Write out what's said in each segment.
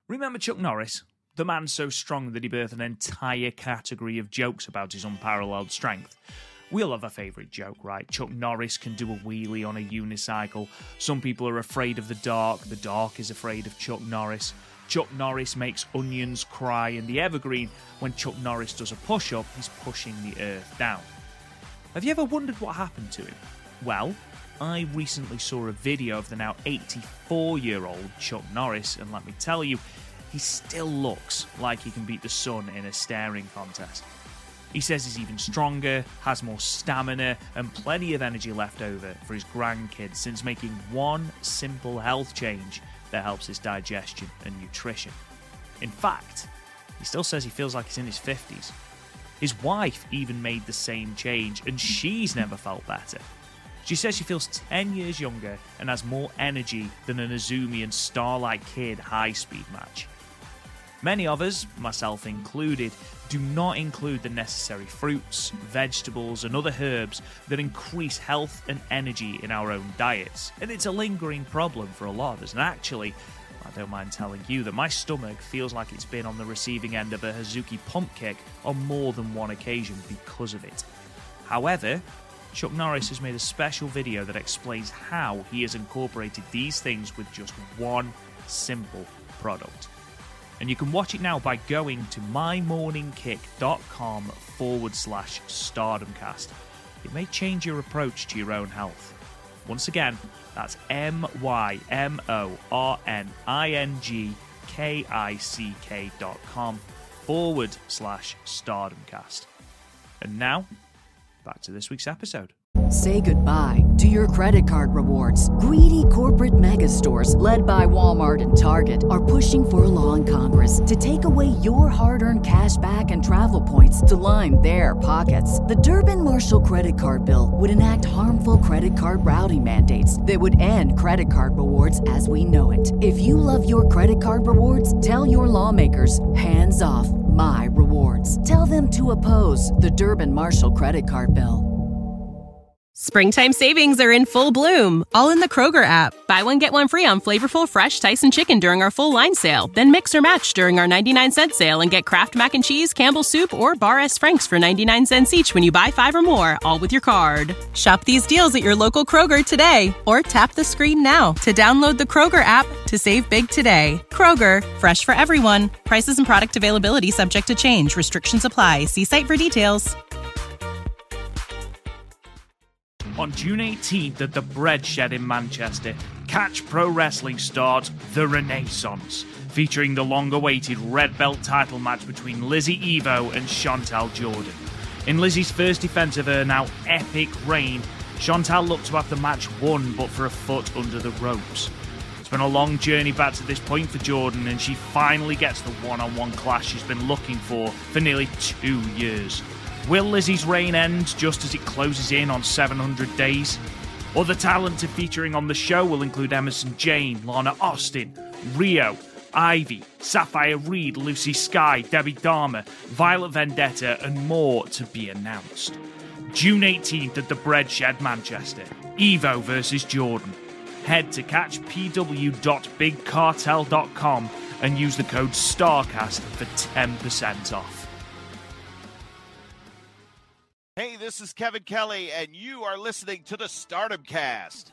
Remember Chuck Norris? The man so strong that he birthed an entire category of jokes about his unparalleled strength. We all have a favourite joke, right? Chuck Norris can do a wheelie on a unicycle. Some people are afraid of the dark is afraid of Chuck Norris. Chuck Norris makes onions cry, and the evergreen, when Chuck Norris does a push-up, he's pushing the earth down. Have you ever wondered what happened to him? Well, I recently saw a video of the now 84-year-old Chuck Norris, and let me tell you, he still looks like he can beat the sun in a staring contest. He says he's even stronger, has more stamina, and plenty of energy left over for his grandkids since making one simple health change that helps his digestion and nutrition. In fact, he still says he feels like he's in his 50s. His wife even made the same change, and she's never felt better. She says she feels 10 years younger and has more energy than an Azumi and Starlight Kid high-speed match. Many of us, myself included, do not include the necessary fruits, vegetables, and other herbs that increase health and energy in our own diets. And it's a lingering problem for a lot of us. And actually, I don't mind telling you that my stomach feels like it's been on the receiving end of a Hazuki pump kick on more than one occasion because of it. However, Chuck Norris has made a special video that explains how he has incorporated these things with just one simple product. And you can watch it now by going to mymorningkick.com/stardomcast. It may change your approach to your own health. Once again, that's mymorningkick.com/stardomcast. And now, back to this week's episode. Say goodbye to your credit card rewards. Greedy corporate mega stores, led by Walmart and Target, are pushing for a law in Congress to take away your hard-earned cash back and travel points to line their pockets. The Durbin-Marshall credit card bill would enact harmful credit card routing mandates that would end credit card rewards as we know it. If you love your credit card rewards, tell your lawmakers, hands off my rewards. Tell them to oppose the Durbin-Marshall credit card bill. Springtime savings are in full bloom, all in the Kroger app. Buy one, get one free on flavorful, fresh Tyson chicken during our full line sale. Then mix or match during our 99-cent sale and get Kraft Mac and Cheese, Campbell's Soup, or Bar S. Frank's for 99 cents each when you buy 5 or more, all with your card. Shop these deals at your local Kroger today, or tap the screen now to download the Kroger app to save big today. Kroger, fresh for everyone. Prices and product availability subject to change. Restrictions apply. See site for details. On June 18th at the Bread Shed in Manchester, Catch Pro Wrestling starts The Renaissance, featuring the long-awaited Red Belt title match between Lizzie Evo and Chantal Jordan. In Lizzie's first defense of her now epic reign, Chantal looked to have the match won but for a foot under the ropes. It's been a long journey back to this point for Jordan, and she finally gets the one-on-one clash she's been looking for nearly 2 years. Will Lizzie's reign end just as it closes in on 700 days? Other talent featuring on the show will include Emerson Jane, Lana Austin, Rio, Ivy, Sapphire Reed, Lucy Sky, Debbie Dahmer, Violet Vendetta, and more to be announced. June 18th at the Bread Shed, Manchester. Evo versus Jordan. Head to catchpw.bigcartel.com and use the code STARCAST for 10% off. Hey, this is Kevin Kelly, and you are listening to the Stardom Cast.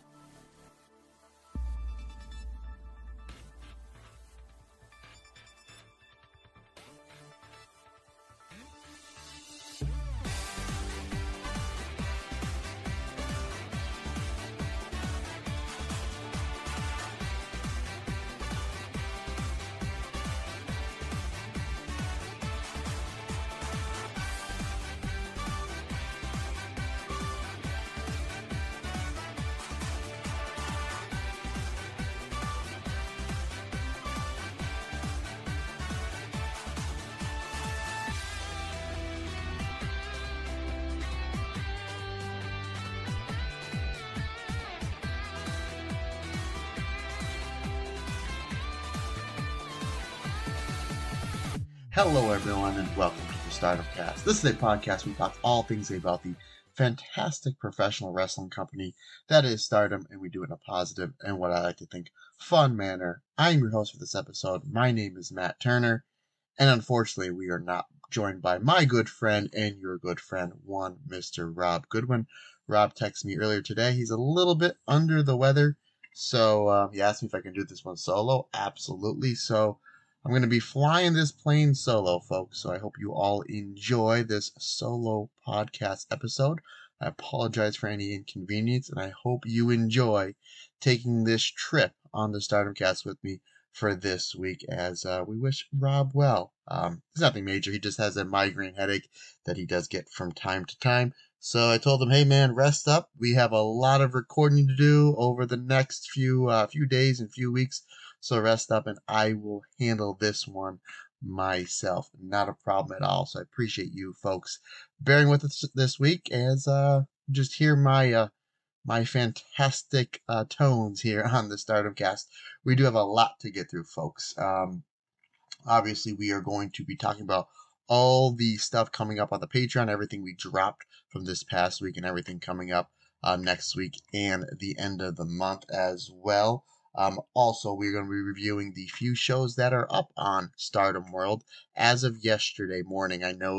Hello, everyone, and welcome to the Stardom Cast. This is a podcast we talk all things about the fantastic professional wrestling company that is Stardom, and we do it in a positive and what I like to think fun manner. I'm your host for this episode. My name is Matt Turner, and unfortunately we are not joined by my good friend and your good friend, one Mr. Rob Goodwin. Rob texted me earlier today. He's a little bit under the weather, so he asked me if I can do this one solo. Absolutely. So I'm going to be flying this plane solo, folks, so I hope you all enjoy this solo podcast episode. I apologize for any inconvenience, and I hope you enjoy taking this trip on the Stardom Cast with me for this week, as we wish Rob well. It's nothing major. He just has a migraine headache that he does get from time to time. So I told him, hey man, rest up. We have a lot of recording to do over the next few days and few weeks. So rest up, and I will handle this one myself. Not a problem at all. So I appreciate you folks bearing with us this week as just hear my my fantastic tones here on the Stardom Cast. We do have a lot to get through, folks. Obviously, we are going to be talking about all the stuff coming up on the Patreon, everything we dropped from this past week, and everything coming up next week and the end of the month as well. Also, we're going to be reviewing the few shows that are up on Stardom World as of yesterday morning. I know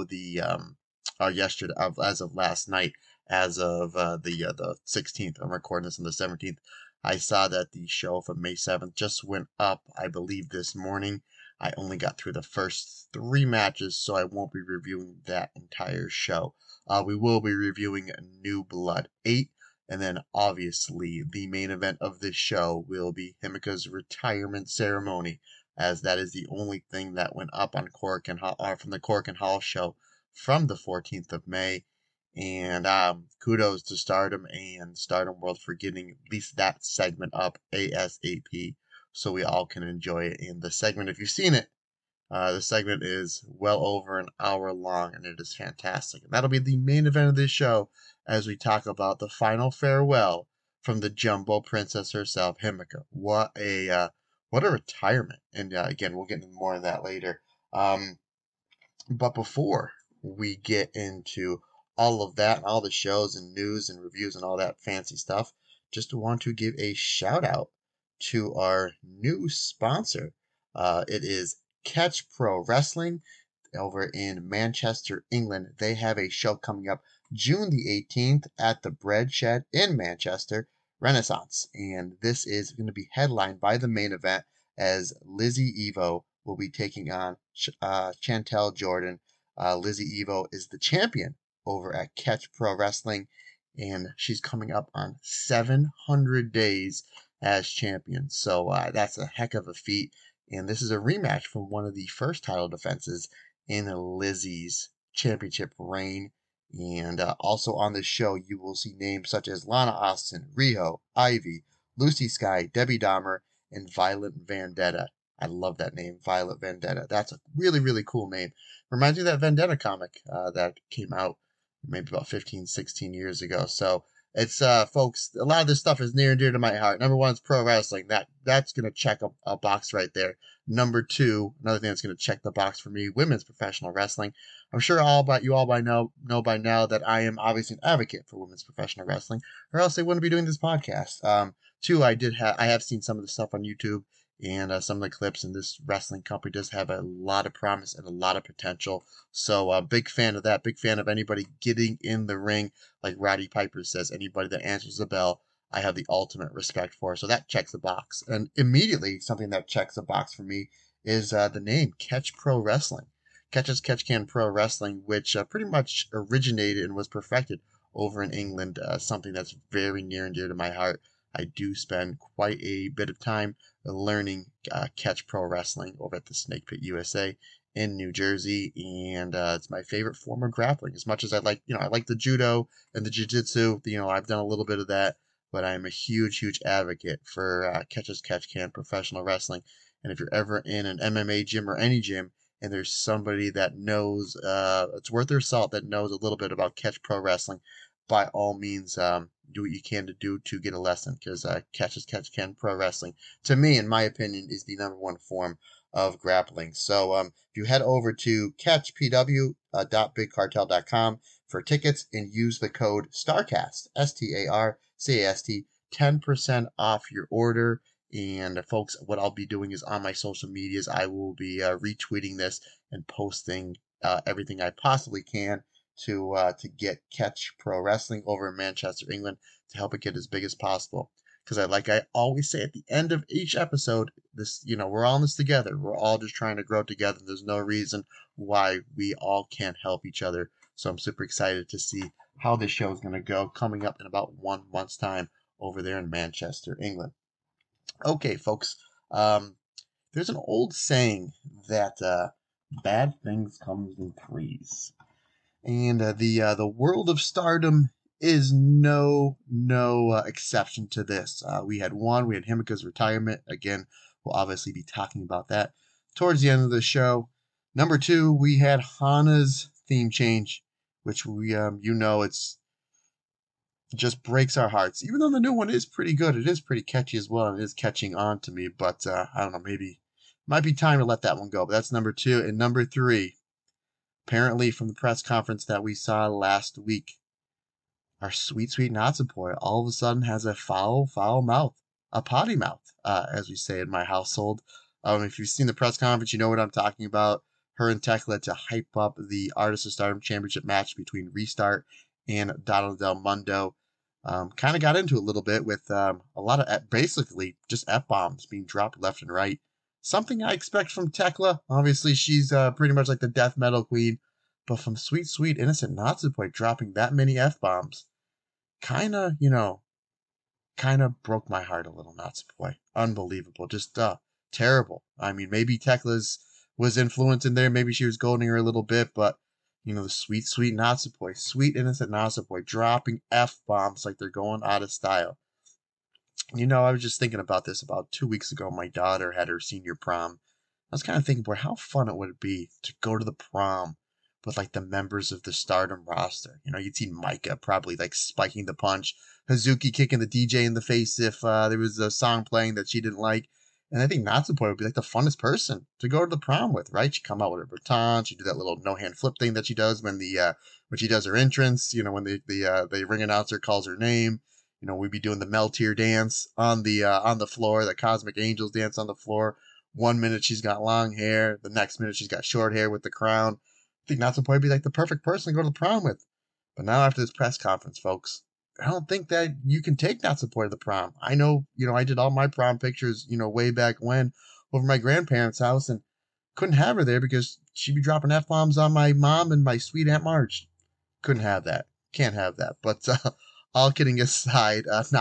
as of last night, as of the 16th. I'm recording this on the 17th. I saw that the show from May 7th just went up, I believe, this morning. I only got through the first 3 matches, so I won't be reviewing that entire show. We will be reviewing New Blood 8, and then obviously the main event of this show will be Himeka's retirement ceremony, as that is the only thing that went up on from the Korakuen Hall show from the 14th of May. And kudos to Stardom and Stardom World for getting at least that segment up ASAP, so we all can enjoy it. In the segment, if you've seen it, the segment is well over an hour long, and it is fantastic. And that'll be the main event of this show as we talk about the final farewell from the Jumbo Princess herself, Himeka. What a retirement! And again, we'll get into more of that later. But before we get into all of that, and all the shows and news and reviews and all that fancy stuff, just want to give a shout out to our new sponsor. It is Catch Pro Wrestling over in Manchester, England. They have a show coming up June the 18th at the Bread Shed in Manchester, Renaissance. And this is going to be headlined by the main event, as Lizzie Evo will be taking on Chantel Jordan. Lizzie Evo is the champion over at Catch Pro Wrestling, and she's coming up on 700 days as champion. So that's a heck of a feat. And this is a rematch from one of the first title defenses in Lizzie's championship reign. And also on the show, you will see names such as Lana Austin, Riho, Ivy, Lucy Sky, Debbie Dahmer, and Violet Vendetta. I love that name, Violet Vendetta. That's a really, really cool name. Reminds me of that Vendetta comic that came out maybe about 15, 16 years ago. So it's, folks, a lot of this stuff is near and dear to my heart. Number 1 is pro wrestling. That's going to check a box right there. Number 2, another thing that's going to check the box for me, women's professional wrestling. I'm sure you all know by now that I am obviously an advocate for women's professional wrestling, or else I wouldn't be doing this podcast. 2, I have seen some of the stuff on YouTube and some of the clips, and this wrestling company does have a lot of promise and a lot of potential. So big fan of that. Big fan of anybody getting in the ring. Like Roddy Piper says, anybody that answers the bell, I have the ultimate respect for. So that checks the box. And immediately, something that checks a box for me is the name Catch Pro Wrestling. Catch as Catch Can Pro Wrestling, which pretty much originated and was perfected over in England. Something that's very near and dear to my heart. I do spend quite a bit of time learning Catch Pro Wrestling over at the Snake Pit USA in New Jersey, and it's my favorite form of grappling. As much as I like the judo and the jiu-jitsu, I've done a little bit of that, but I'm a huge advocate for Catch as Catch Can professional wrestling. And if you're ever in an MMA gym or any gym, and there's somebody that knows, it's worth their salt, that knows a little bit about Catch Pro Wrestling, by all means, do what you can to get a lesson, because Catch as Catch Can Pro Wrestling, to me, in my opinion, is the number 1 form of grappling. So if you head over to catchpw.bigcartel.com, for tickets and use the code STARCAST, STARCAST, 10% off your order. And folks, what I'll be doing is on my social medias, I will be retweeting this and posting everything I possibly can to get Catch Pro Wrestling over in Manchester, England, to help it get as big as possible. Because I always say at the end of each episode, this, we're all in this together. We're all just trying to grow together. There's no reason why we all can't help each other. So I'm super excited to see how this show is going to go coming up in about 1 month's time over there in Manchester, England. Okay, folks. There's an old saying that bad things come in threes. And the world of Stardom is no exception to this. We had Himeka's retirement. Again, we'll obviously be talking about that towards the end of the show. Number 2, we had Hana's theme change, which we it's just breaks our hearts. Even though the new one is pretty good, it is pretty catchy as well, and it is catching on to me. But I don't know, maybe might be time to let that one go. But that's number 2, and number 3. Apparently, from the press conference that we saw last week, our sweet Natsupoi all of a sudden has a foul mouth, a potty mouth, as we say in my household. If you've seen the press conference, you know what I'm talking about. Her and Tekla to hype up the Artist of Stardom Championship match between Restart and Donna Del Mundo. Kind of got into it a little bit with a lot of basically just F-bombs being dropped left and right. Something I expect from Tekla. Obviously, she's pretty much like the death metal queen. But from sweet innocent Natsupoi dropping that many F-bombs, kind of broke my heart a little, Natsupoi. Unbelievable. Just terrible. I mean, maybe Tekla's was influenced in there. Maybe she was goading her a little bit. But, the sweet Natsupoi, sweet innocent Natsupoi dropping F-bombs like they're going out of style. I was just thinking about this about 2 weeks ago. My daughter had her senior prom. I was kind of thinking, boy, how fun it would be to go to the prom with like the members of the Stardom roster. You'd see Micah probably like spiking the punch, Hazuki kicking the DJ in the face if there was a song playing that she didn't like. And I think Natsupoi would be like the funnest person to go to the prom with, right? She'd come out with her baton, she'd do that little no-hand flip thing that she does when she does her entrance, when the ring announcer calls her name. We'd be doing the Meltear dance on the floor, the Cosmic Angels dance on the floor. 1 minute she's got long hair, the next minute she's got short hair with the crown. I think Natsupoi would be like the perfect person to go to the prom with. But now after this press conference, folks, I don't think that you can take Natsupoi to the prom. I know, I did all my prom pictures, way back when over my grandparents' house and couldn't have her there because she'd be dropping F-bombs on my mom and my sweet Aunt Marge. Couldn't have that. Can't have that. But all kidding aside,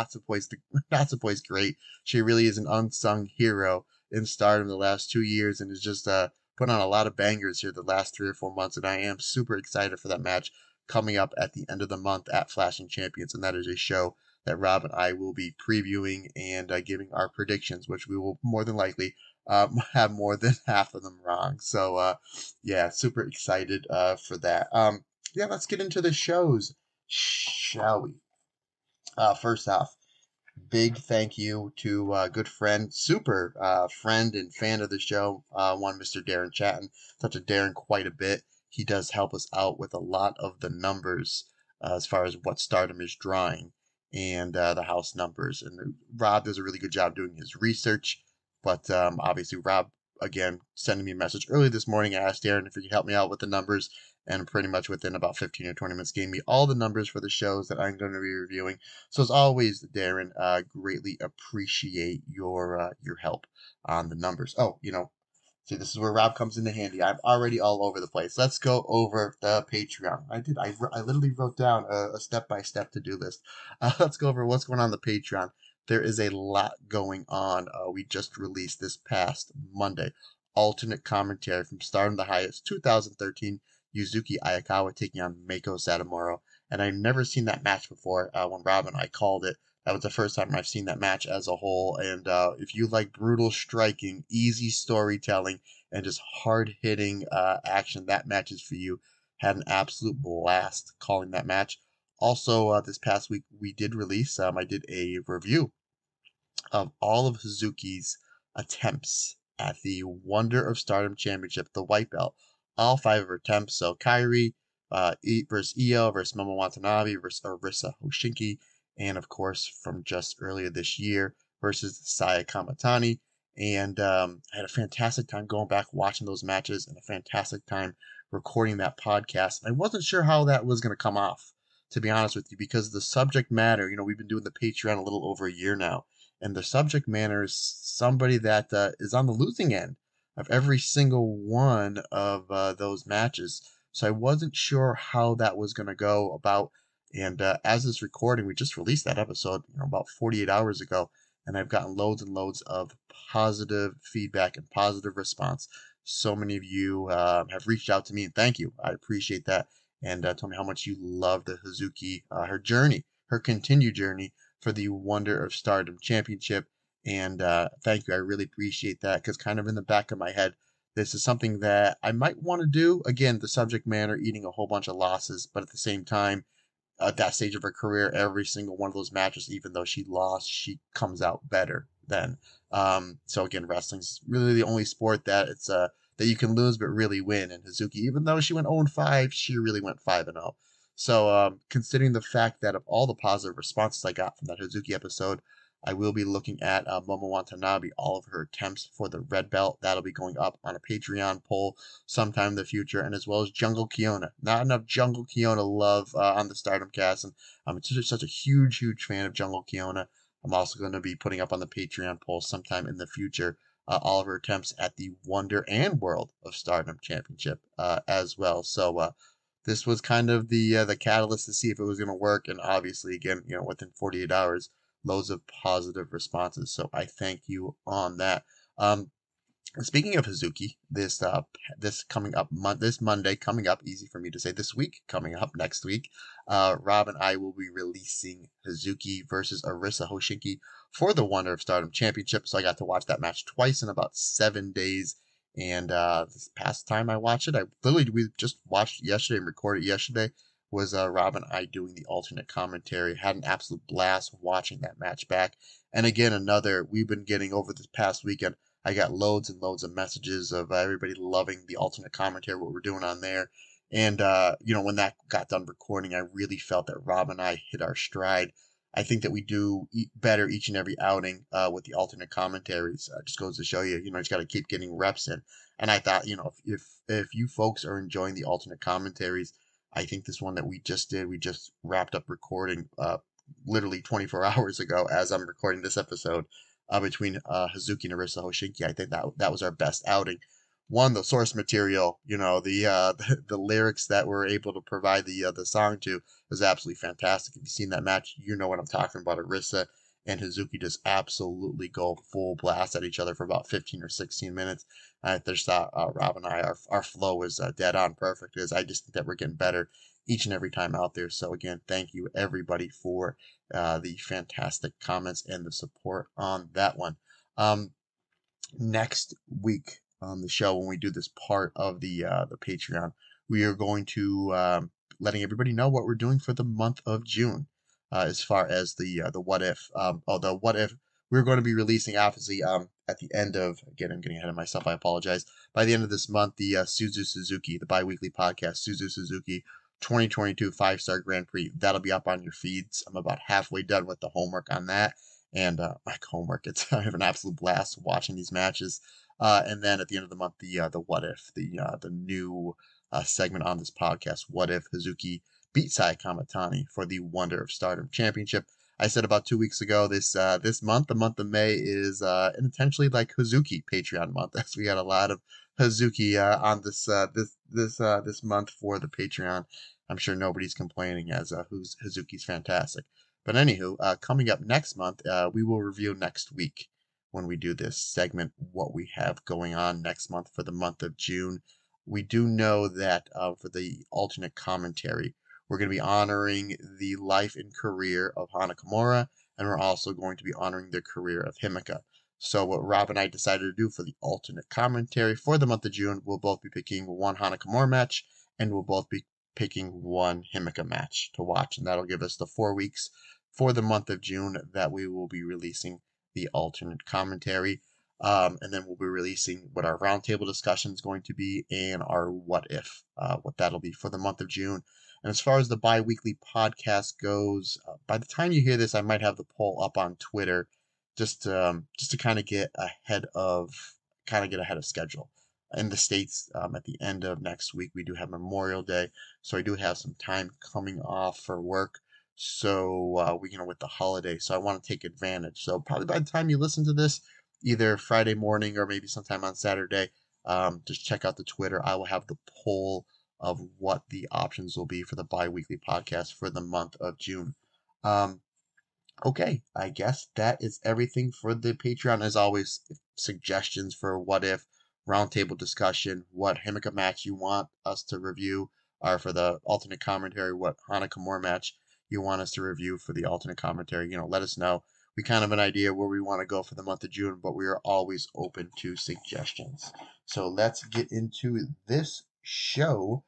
Natsupoi's great. She really is an unsung hero in Stardom the last 2 years and has just put on a lot of bangers here the last 3 or 4 months, and I am super excited for that match coming up at the end of the month at Flashing Champions, and that is a show that Rob and I will be previewing and giving our predictions, which we will more than likely have more than half of them wrong. So, yeah, super excited for that. Let's get into the shows, shall we? First off, big thank you to good friend, super friend and fan of the show, one Mr. Darren Chatton. Talked to Darren quite a bit. He does help us out with a lot of the numbers as far as what Stardom is drawing and the house numbers. And Rob does a really good job doing his research. But obviously, Rob, again, sending me a message early this morning. I asked Darren if he could help me out with the numbers. And pretty much within about 15 or 20 minutes gave me all the numbers for the shows that I'm going to be reviewing. So as always, Darren, greatly appreciate your help on the numbers. Oh, see, this is where Rob comes into handy. I'm already all over the place. Let's go over the Patreon. I literally wrote down a step-by-step to-do list. Let's go over what's going on the Patreon. There is a lot going on. We just released this past Monday alternate commentary from Stardom the Highest 2013. Yuzuki Ayakawa taking on Meiko Satomura. And I've never seen that match before. When Rob and I called it, that was the first time I've seen that match as a whole. And if you like brutal striking, easy storytelling, and just hard-hitting action, that match is for you. Had an absolute blast calling that match. Also, this past week, we did release, I did a review of all of Hazuki's attempts at the Wonder of Stardom Championship, the white belt. All 5 of her attempts. So Kairi, versus Io, versus Momo Watanabe, versus Arisa Hoshiki, and of course from just earlier this year versus Saya Kamatani. And I had a fantastic time going back watching those matches and a fantastic time recording that podcast. I wasn't sure how that was going to come off, to be honest with you, because the subject matter, we've been doing the Patreon a little over a year now, and the subject matter is somebody that is on the losing end of every single one of those matches. So I wasn't sure how that was going to go about. And as this recording, we just released that episode, about 48 hours ago, and I've gotten loads and loads of positive feedback and positive response. So many of you have reached out to me, and thank you. I appreciate that. And told me how much you love the Hazuki, her journey, her continued journey for the Wonder of Stardom Championship. And thank you. I really appreciate that, because kind of in the back of my head, this is something that I might want to do. Again, the subject matter, eating a whole bunch of losses, but at the same time, at that stage of her career, every single one of those matches, even though she lost, she comes out better then. So again, wrestling's really the only sport that it's that you can lose but really win. And Hazuki, even though she went 0-5, she really went 5-0. So considering the fact that of all the positive responses I got from that Hazuki episode, I will be looking at Momo Watanabe, all of her attempts for the red belt. That'll be going up on a Patreon poll sometime in the future, and as well as Jungle Kiona. Not enough Jungle Kiona love on the Stardom Cast, and I'm just such a huge fan of Jungle Kiona. I'm also going to be putting up on the Patreon poll sometime in the future all of her attempts at the Wonder and World of Stardom Championship as well. So this was kind of the catalyst to see if it was going to work, and obviously, again, within 48 hours, loads of positive responses. So I thank you on that. Speaking of Hazuki, this coming up this Monday coming up, easy for me to say, this week coming up next week, Rob and I will be releasing Hazuki versus Arisa Hoshiki for the Wonder of Stardom Championship. So I got to watch that match twice in about 7 days. And this past time I watched it, we just watched it yesterday and recorded it yesterday, was Rob and I doing the alternate commentary. Had an absolute blast watching that match back. And again, we've been getting over this past weekend, I got loads and loads of messages of everybody loving the alternate commentary, what we're doing on there. And, when that got done recording, I really felt that Rob and I hit our stride. I think that we do better each and every outing with the alternate commentaries. Just goes to show you, just got to keep getting reps in. And I thought, if you folks are enjoying the alternate commentaries, I think this one that we just wrapped up recording literally 24 hours ago as I'm recording this episode between Hazuki and Arisa Hoshiki. I think that was our best outing. One, the source material, the lyrics that we're able to provide the song to was absolutely fantastic. If you've seen that match, you know what I'm talking about. Arisa and Hazuki just absolutely go full blast at each other for about 15 or 16 minutes. I just thought Rob and I, our flow is dead on perfect. I just think that we're getting better each and every time out there. So again, thank you everybody for the fantastic comments and the support on that one. Next week on the show, when we do this part of the Patreon, we are going to letting everybody know what we're doing for the month of June as far as the what if. The what if we're going to be releasing, obviously, at the end of, again, I'm getting ahead of myself, I apologize. By the end of this month, the Suzu Suzuki, the bi-weekly podcast, Suzu Suzuki 2022 5-Star Grand Prix, that'll be up on your feeds. I'm about halfway done with the homework on that. And my homework, I have an absolute blast watching these matches. And then at the end of the month, the what if, the new segment on this podcast, what if Hazuki beat Saya Kamatani for the Wonder of Stardom Championship. I said about 2 weeks ago, this month, the month of May, is intentionally like Hazuki Patreon month, as we got a lot of Hazuki on this month for the Patreon. I'm sure nobody's complaining, as Hazuki's fantastic. But anywho, coming up next month, we will review next week when we do this segment what we have going on next month for the month of June. We do know that for the alternate commentary, we're going to be honoring the life and career of Hana Kimura, and we're also going to be honoring the career of Himeka. So what Rob and I decided to do for the alternate commentary for the month of June, we'll both be picking one Hana Kimura match, and we'll both be picking one Himeka match to watch, and that'll give us the 4 weeks for the month of June that we will be releasing the alternate commentary. And then we'll be releasing what our roundtable discussion is going to be and our what if, what that'll be for the month of June. And as far as the bi-weekly podcast goes, by the time you hear this, I might have the poll up on Twitter just to kind of get ahead of schedule. In the States, at the end of next week, we do have Memorial Day, so I do have some time coming off for work. So with the holiday, so I want to take advantage. So probably by the time you listen to this, either Friday morning or maybe sometime on Saturday, just check out the Twitter. I will have the poll of what the options will be for the bi-weekly podcast for the month of June. Okay, I guess that is everything for the Patreon. As always, suggestions for what if, roundtable discussion, what Himika match you want us to review, or for the alternate commentary, what Hana Kimura match you want us to review for the alternate commentary. Let us know. We kind of have an idea where we want to go for the month of June, but we are always open to suggestions. So let's get into this show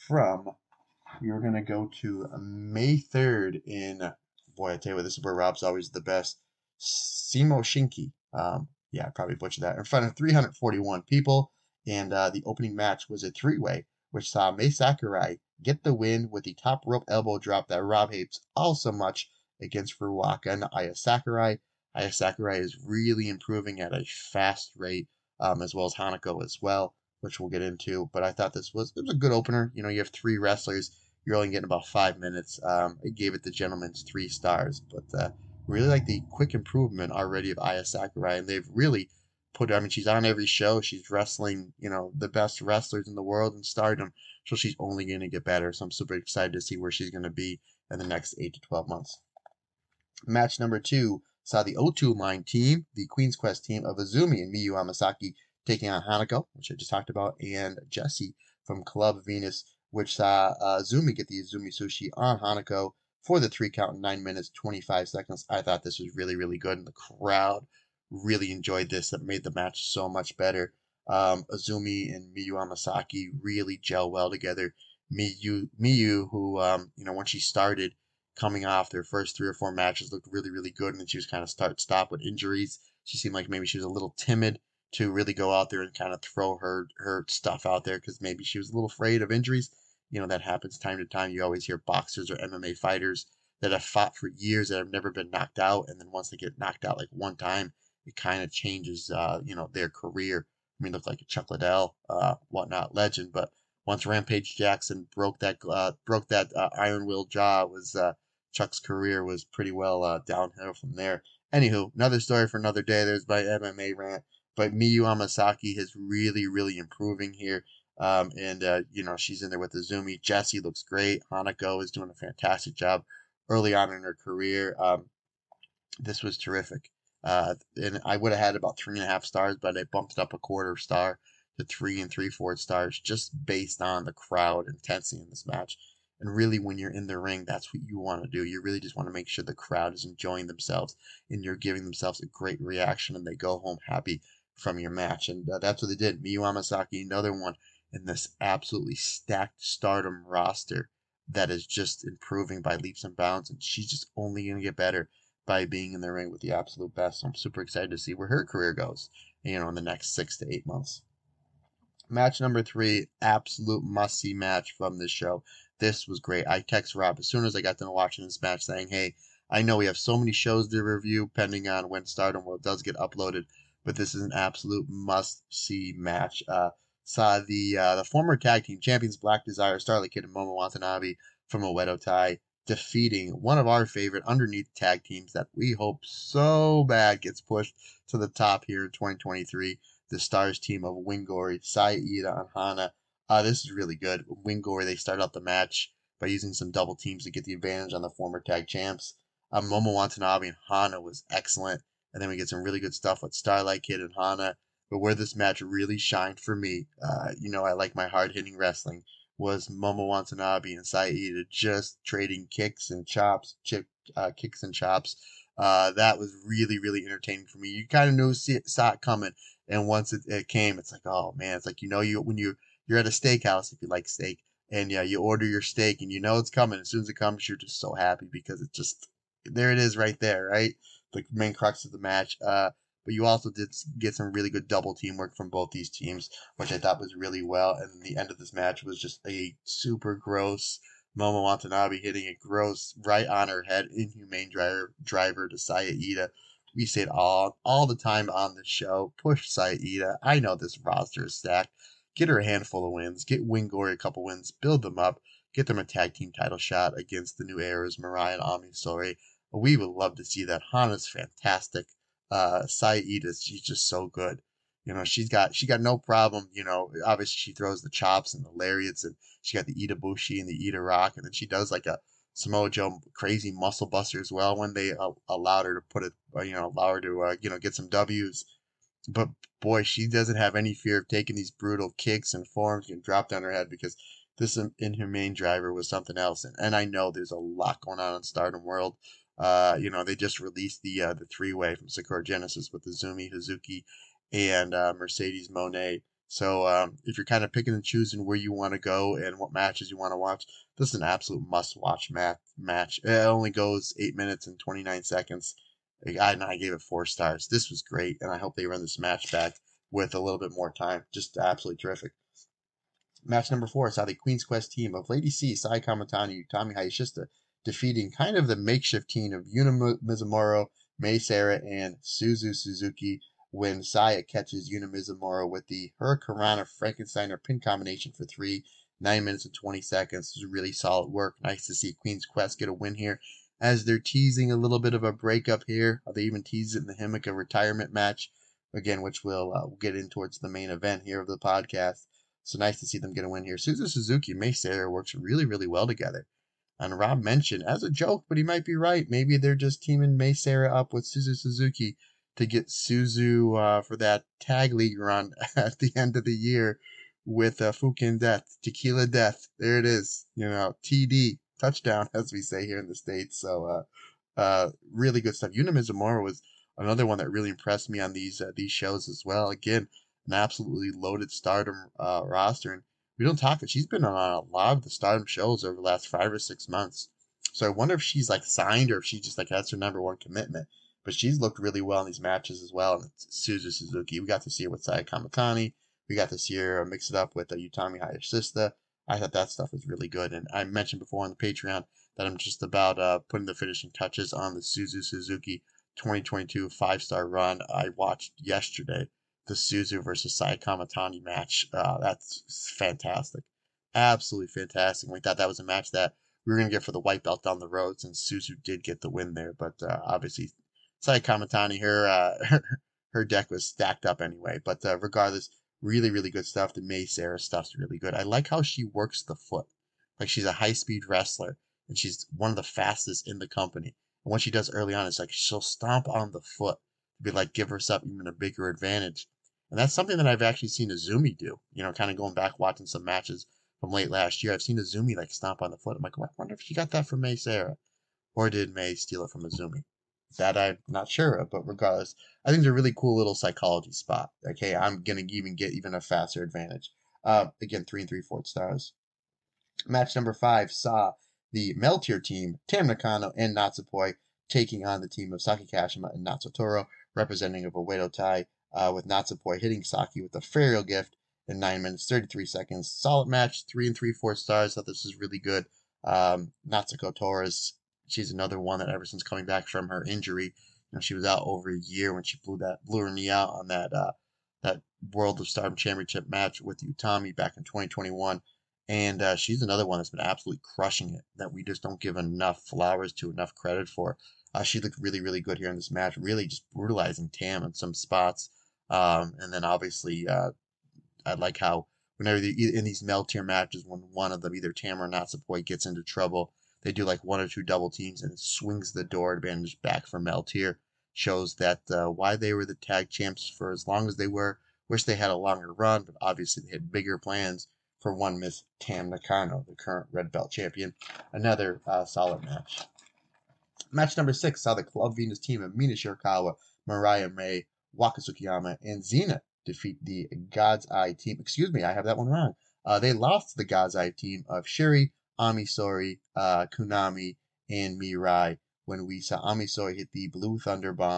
we were going to go to May 3rd in, boy, I tell you what, this is where Rob's always the best, Simo Shinki. I probably butchered that, in front of 341 people, and the opening match was a three-way, which saw Mai Sakurai get the win with the top rope elbow drop that Rob hates all so much against Furuaka and Aya Sakurai. Aya Sakurai is really improving at a fast rate, as well as Hanako as well, which we'll get into. But I thought it was a good opener. You have three wrestlers. You're only getting about 5 minutes. I gave it the gentleman's 3 stars, but really like the quick improvement already of Aya Sakurai, and they've really she's on every show. She's wrestling, the best wrestlers in the world in Stardom, so she's only going to get better. So I'm super excited to see where she's going to be in the next 8 to 12 months. Match number 2 saw the O2 line team, the Queen's Quest team of Azumi and Miyu Amasaki, taking on Hanako, which I just talked about, and Jessie from Club Venus, which saw Azumi get the Azumi Sushi on Hanako for the 3 count in 9 minutes, 25 seconds. I thought this was really, really good, and the crowd really enjoyed this. That made the match so much better. Azumi and Miyu Amasaki really gel well together. Miyu, who, when she started coming off their first 3 or 4 matches, looked really, really good, and then she was kind of start-stop with injuries. She seemed like maybe she was a little timid to really go out there and kind of throw her stuff out there because maybe she was a little afraid of injuries. That happens time to time. You always hear boxers or MMA fighters that have fought for years that have never been knocked out, and then once they get knocked out like one time, it kind of changes, their career. I mean, looked like a Chuck Liddell, whatnot legend, but once Rampage Jackson broke that iron will jaw, Chuck's career was pretty well downhill from there. Anywho, another story for another day. There's my MMA rant. But Miyu Amasaki is really, really improving here. She's in there with Azumi. Jessie looks great. Hanako is doing a fantastic job early on in her career. This was terrific. And I would have had about 3.5 stars, but I bumped it up a 1/4 star to 3 3/4 stars just based on the crowd intensity in this match. And really, when you're in the ring, that's what you want to do. You really just want to make sure the crowd is enjoying themselves and you're giving themselves a great reaction and they go home happy from your match. And that's what they did. Miyu Amasaki, another one in this absolutely stacked Stardom roster that is just improving by leaps and bounds. And she's just only going to get better by being in the ring with the absolute best. So I'm super excited to see where her career goes, in the next 6 to 8 months. Match number 3, absolute must-see match from this show. This was great. I text Rob as soon as I got done watching this match saying, hey, I know we have so many shows to review pending on when Stardom World does get uploaded, but this is an absolute must-see match. Saw the former tag team champions Black Desire, Starlight Kid, and Momo Watanabe from Oedo Tai defeating one of our favorite underneath tag teams that we hope so bad gets pushed to the top here in 2023. The Stars team of Wingori, Saida, and Hana. This is really good. Wingori, they start out the match by using some double teams to get the advantage on the former tag champs. Momo Watanabe and Hana was excellent. And then we get some really good stuff with Starlight Kid and Hana. But where this match really shined for me, I like my hard-hitting wrestling, was Momo Watanabe and Saida just trading kicks and chops. That was really, really entertaining for me. You kind of saw it coming. And once it came, it's like, oh man, it's like, when you're at a steakhouse, if you like steak, and you order your steak and it's coming. As soon as it comes, you're just so happy because it's just, there it is right there, right? The main crux of the match. but you also did get some really good double teamwork from both these teams, which I thought was really well. And the end of this match was just a super gross Momo Watanabe hitting a gross right on her head inhumane driver to Saya Iida. We say it all the time on the show. Push Saya Iida. I know this roster is stacked. Get her a handful of wins. Get Wingori a couple wins. Build them up. Get them a tag team title shot against the new eras, Mariah and Ami Sourei. We would love to see that. Hana's fantastic. Saya Iida, she's just so good. You know, she got no problem. You know, obviously she throws the chops and the lariats, and she got the Ida Bushi and the Ida Rock, and then she does like a Samoa Joe crazy muscle buster as well when they allowed her to put it, allow her to get some W's. But boy, she doesn't have any fear of taking these brutal kicks and forms and dropped on her head, because this inhumane driver was something else. And I know there's a lot going on in Stardom World. They just released the three-way from Sakura Genesis with Azumi, Hazuki, and Mercedes Moné. So if you're kind of picking and choosing where you want to go and what matches you want to watch, this is an absolute must-watch match. It only goes 8 minutes and 29 seconds. I gave it 4 stars. This was great, and I hope they run this match back with a little bit more time. Just absolutely terrific. Match number 4 saw the Queen's Quest team of Lady C, Sai Kamatani, Utami Hayashishita defeating kind of the makeshift team of Yuna Mizumoro, Mei Seira, and Suzu Suzuki when Saya catches Yuna Mizumoro with the Hurricanrana Frankensteiner pin combination for 3, 9 minutes and 20 seconds. This was really solid work. Nice to see Queen's Quest get a win here, as they're teasing a little bit of a breakup here. They even teased it in the Himika retirement match, again, which we'll get in towards the main event here of the podcast. So nice to see them get a win here. Suzu Suzuki and Mei Seira works really, really well together. And Rob mentioned, as a joke, but he might be right, maybe they're just teaming Mei Seira up with Suzu Suzuki to get Suzu for that tag league run at the end of the year with Fukin Death, Tequila Death. There it is, TD, touchdown, as we say here in the States. So really good stuff. Yuna Mizumoro was another one that really impressed me on these shows as well. Again, an absolutely loaded Stardom roster. And we don't talk, but she's been on a lot of the Stardom shows over the last 5 or 6 months. So I wonder if she's like signed or if she just like that's her number one commitment. But she's looked really well in these matches as well. And Suzu Suzuki, we got to see her with Saya Kamatani. We got to see her mix it up with Utami Hayashishita. I thought that stuff was really good. And I mentioned before on the Patreon that I'm just about putting the finishing touches on the Suzu Suzuki 2022 5-star run. I watched yesterday the Suzu versus Sai Kamatani match. That's fantastic. Absolutely fantastic. We thought that was a match that we were going to get for the white belt down the road, since Suzu did get the win there. But obviously, Sai Kamatani, her deck was stacked up anyway. But regardless, really, really good stuff. The Mei Seira stuff's really good. I like how she works the foot. Like, she's a high-speed wrestler, and she's one of the fastest in the company. And what she does early on is like she'll stomp on the foot to be like give herself even a bigger advantage. And that's something that I've actually seen Azumi do. Kind of going back watching some matches from late last year, I've seen Azumi like stomp on the foot. I'm like, I wonder if she got that from Mei Seira, or did Mei steal it from Azumi? That I'm not sure of, but regardless, I think it's a really cool little psychology spot. Okay, I'm gonna even get a faster advantage. Again, 3 3/4 stars. Match number 5 saw the Meltier team, Tam Nakano and Natsupoi, taking on the team of Saki Kashima and Natsutoro, representing of Oedo Tai, with Natsupoi hitting Saki with a Ferial Gift in 9 minutes, 33 seconds. Solid match, 3 3/4 stars. Thought this was really good. Natsuko Torres, she's another one that ever since coming back from her injury, she was out over a year when she blew her knee out on that World of Stardom Championship match with Utami back in 2021. And she's another one that's been absolutely crushing it, that we just don't give enough flowers to, enough credit for. She looked really, really good here in this match, really just brutalizing Tam in some spots. And then obviously, I like how whenever in these Meltier matches, when one of them, either Tam or Natsupoi, gets into trouble, they do like 1 or 2 double teams, and it swings the door advantage back for Meltier. Shows that why they were the tag champs for as long as they were. Wish they had a longer run, but obviously they had bigger plans for one Miss Tam Nakano, the current red belt champion. Another solid match. Match number 6 saw the Club Venus team of Mina Shirakawa, Mariah May, Waka Tsukiyama, and Xena defeat the God's Eye team. Excuse me, I have that one wrong. They lost to the God's Eye team of Shuri, Ami Sourei, Kunami, and Mirai when we saw Ami Sourei hit the Blue Thunder Bomb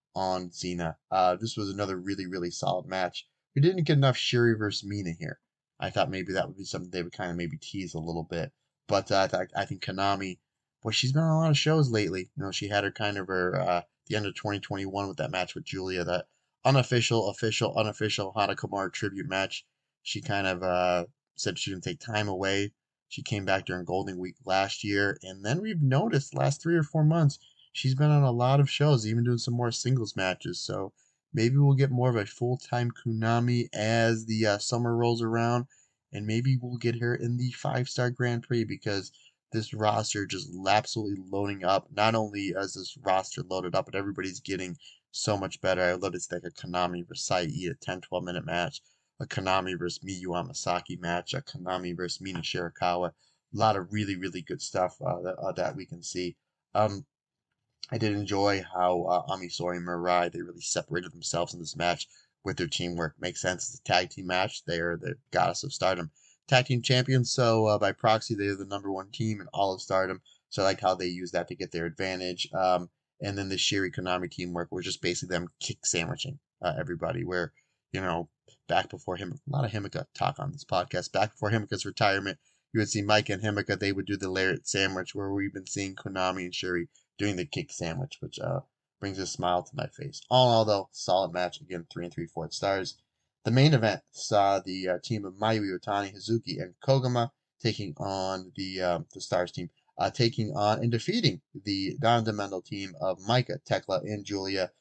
on Xena. This was another really, really solid match. We didn't get enough Shuri versus Mina here. I thought maybe that would be something they would kind of maybe tease a little bit. But I think Konami, boy, she's been on a lot of shows lately. You know, she had the end of 2021 with that match with Julia, that unofficial Hana Kimura tribute match. She kind of said she didn't take time away. She came back during Golden Week last year, and then we've noticed the last 3 or 4 months she's been on a lot of shows, even doing some more singles matches. So maybe we'll get more of a full-time Konami as the summer rolls around, and maybe we'll get her in the 5-star Grand Prix, because this roster just absolutely loading up. Not only is this roster loaded up, but everybody's getting so much better. I would love to see like a Konami versus Saii, a 10-12 minute match, a Konami versus Miyu Amasaki match, a Konami versus Mina Shirakawa. A lot of really, really good stuff that we can see. I did enjoy how Ami Sourei and Mirai, they really separated themselves in this match with their teamwork. Makes sense. It's a tag team match. They are the Goddess of Stardom tag team champions, so by proxy, they are the #1 team in all of Stardom. So I like how they use that to get their advantage. And then the Shiri Konami teamwork was just basically them kick sandwiching everybody, where, you know, back before him, a lot of Himeka talk on this podcast, back before Himeka's retirement, you would see Mike and Himeka, they would do the lariat sandwich, where we've been seeing Konami and Shiri doing the kick sandwich, which brings a smile to my face. All in all, though, solid match. Again, 3 3/4 stars. The main event saw the team of Mayu Iwatani, Hazuki, and Koguma taking on the Stars team, taking on and defeating the Don Demendel team of Maika, Tekla, and Julia.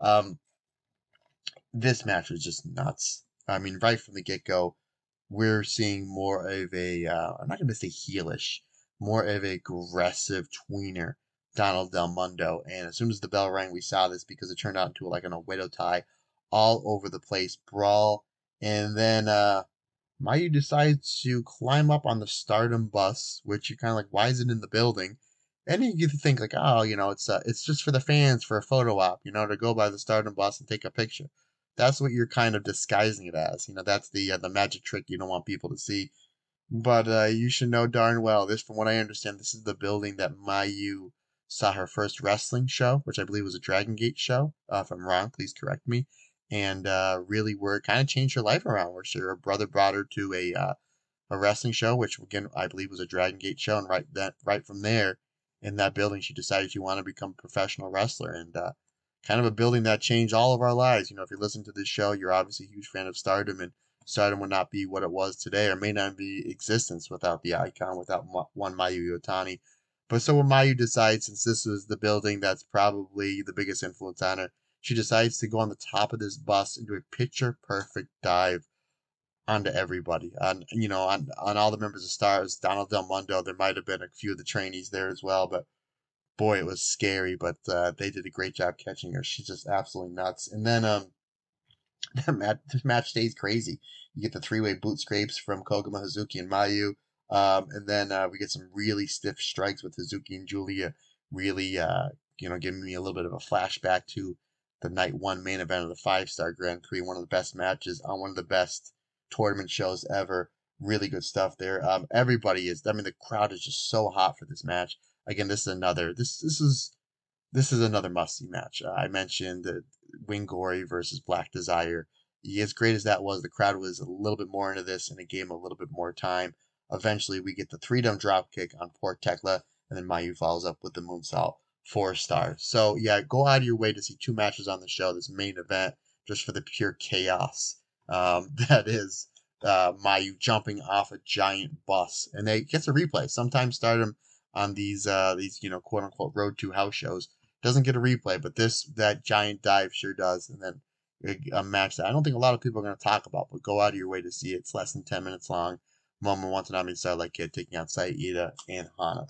This match was just nuts. I mean, right from the get-go, we're seeing more of a, I'm not going to say heelish, more of a aggressive tweener, Donald Del Mundo. And as soon as the bell rang, we saw this, because it turned out into like an Oedo tie, all over the place brawl. And then Mayu decides to climb up on the Stardom bus, which you're kind of like, why is it in the building? And you get to think like, oh, you know, it's just for the fans, for a photo op, you know, to go by the Stardom bus and take a picture. That's what you're kind of disguising it as. You know, that's the magic trick you don't want people to see. But you should know darn well, this, from what I understand, this is the building that Mayu saw her first wrestling show, which I believe was a Dragon Gate show. If I'm wrong, please correct me. And really, where it kind of changed her life around, where her brother brought her to a wrestling show, which again I believe was a Dragon Gate show, and right from there, in that building, she decided she wanted to become a professional wrestler, and kind of a building that changed all of our lives. You know, if you're listening to this show, you're obviously a huge fan of Stardom, and Stardom would not be what it was today, or may not be existence without the icon, without one Mayu Iwatani. But so when Mayu decides, since this was the building that's probably the biggest influence on her, she decides to go on the top of this bus and do a picture-perfect dive onto everybody. On all the members of Stars, Donald Del Mundo, there might have been a few of the trainees there as well, but boy, it was scary, but they did a great job catching her. She's just absolutely nuts. And then the match stays crazy. You get the 3-way boot scrapes from Koguma, Hazuki, and Mayu. And then we get some really stiff strikes with Hazuki and Julia, really giving me a little bit of a flashback to the night 1 main event of the 5-star Grand Prix, one of the best matches on one of the best tournament shows ever. Really good stuff there. Everybody is, I mean, the crowd is just so hot for this match. Again, this is another must-see match. I mentioned Wing Gory versus Black Desire. As great as that was, the crowd was a little bit more into this, and it gave them a little bit more time. Eventually, we get the 3-dumb dropkick on poor Tekla, and then Mayu follows up with the moonsault. 4 stars. So, yeah, go out of your way to see 2 matches on the show, this main event, just for the pure chaos that is Mayu jumping off a giant bus. And it gets a replay. Sometimes Stardom on these quote-unquote Road to House shows doesn't get a replay, but that giant dive sure does. And then a match that I don't think a lot of people are going to talk about, but go out of your way to see it. It's less than 10 minutes long. Momo Watanabe and Starlight Kid taking out Saida and Hana.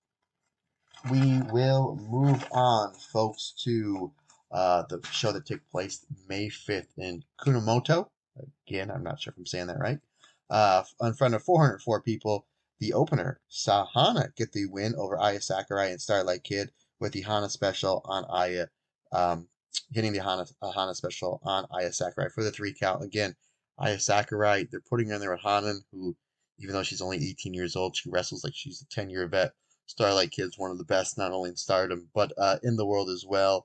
We will move on, folks, to the show that took place May 5th in Kunamoto. Again, I'm not sure if I'm saying that right. In front of 404 people, the opener saw Hana get the win over Aya Sakurai and Starlight Kid with the Hana special on Aya, hitting the Hana special on Aya Sakurai for the 3 count. Again, Aya Sakurai, they're putting her in there with Hanan, who, even though she's only 18 years old, she wrestles like she's a 10-year vet. Starlight Kid's one of the best, not only in Stardom, but in the world as well.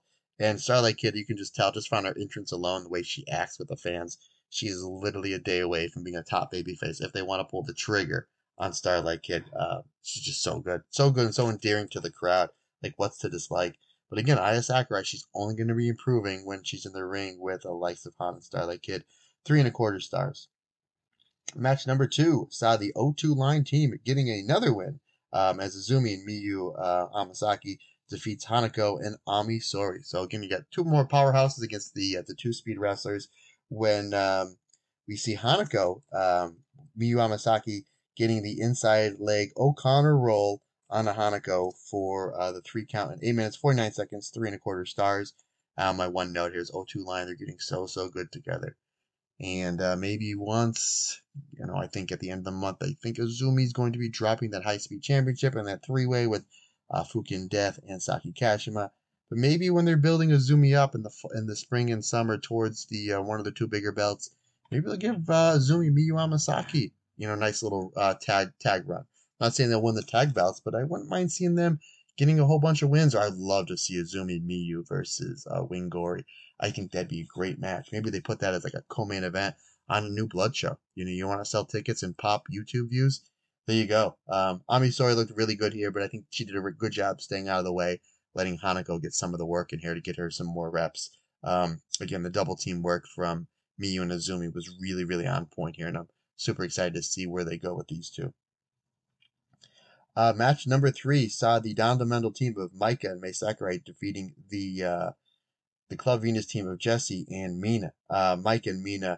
And Starlight Kid, you can just tell just from her entrance alone, the way she acts with the fans, she is literally a day away from being a top babyface. If they want to pull the trigger on Starlight Kid, she's just so good and so endearing to the crowd. Like, what's to dislike? But again, Aya Sakurai, she's only going to be improving when she's in the ring with the likes of Han and Starlight Kid. 3.25 stars. Match number 2 saw the O2 line team getting another win as Azumi and Miyu Amasaki defeats Hanako and Ami Sourei. So again, you got two more powerhouses against the 2-speed wrestlers. When we see Hanako, Miyu Amasaki getting the inside leg O'Connor roll on a Hanako for the 3 count in 8 minutes, 49 seconds, 3.25 stars. My one note here is O2 line, they're getting so good together. And maybe once, I think at the end of the month, I think Azumi's going to be dropping that high-speed championship and that 3-way with Fukigen Death and Saki Kashima. But maybe when they're building Azumi up in the spring and summer towards the one of the 2 bigger belts, maybe they'll give Azumi Miyu Amasaki, nice little tag run. I'm not saying they'll win the tag belts, but I wouldn't mind seeing them getting a whole bunch of wins. Or I'd love to see Azumi Miyu versus Wingori. I think that'd be a great match. Maybe they put that as like a co-main event on a New Blood show. You want to sell tickets and pop YouTube views? There you go. Ami Sourei looked really good here, but I think she did a good job staying out of the way, letting Hanako get some of the work in here to get her some more reps. Again, the double team work from Miyu and Azumi was really, really on point here, and I'm super excited to see where they go with these two. Match number 3 saw the Fundamental team of Maika and Mai Sakurai defeating the Club Venus team of Jesse and Mina. Mike and Mina,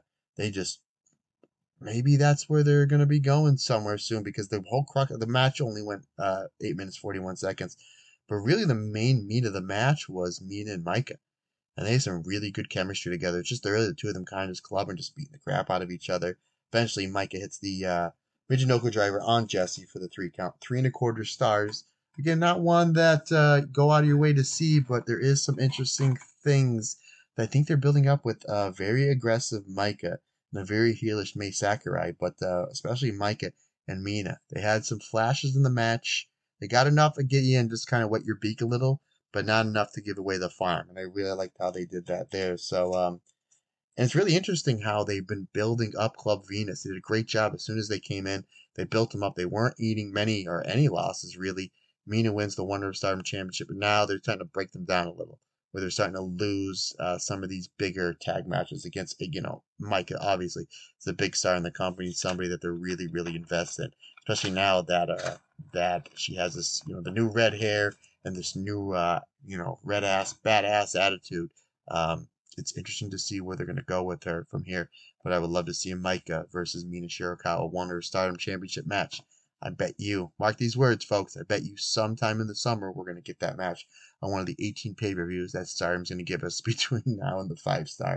maybe that's where they're going to be going somewhere soon, because the whole crux of the match only went 8 minutes, 41 seconds. But really the main meat of the match was Mina and Maika. And they had some really good chemistry together. It's just early, the two of them kind of just clubbing, just beating the crap out of each other. Eventually, Maika hits the Michinoku driver on Jesse for the 3 count. 3.25 stars. Again, not one that go out of your way to see, but there is some interesting things that I think they're building up with a very aggressive Maika and a very heelish Mai Sakurai, but especially Maika and Mina. They had some flashes in the match. They got enough to get you in, just kind of wet your beak a little, but not enough to give away the farm. And I really liked how they did that there. So, and it's really interesting how they've been building up Club Venus. They did a great job. As soon as they came in, they built them up. They weren't eating many or any losses, really. Mina wins the Wonder of Stardom Championship, but now they're trying to break them down a little, where they're starting to lose some of these bigger tag matches against, Maika, obviously, is a big star in the company, somebody that they're really, really invested in, especially now that that she has this, the new red hair and this new, red-ass, badass attitude. It's interesting to see where they're going to go with her from here, but I would love to see a Maika versus Mina Shirakawa Wonder of Stardom Championship match. I bet you, mark these words, folks, I bet you sometime in the summer we're going to get that match on one of the 18 pay-per-views that Stardom's going to give us between now and the 5-star.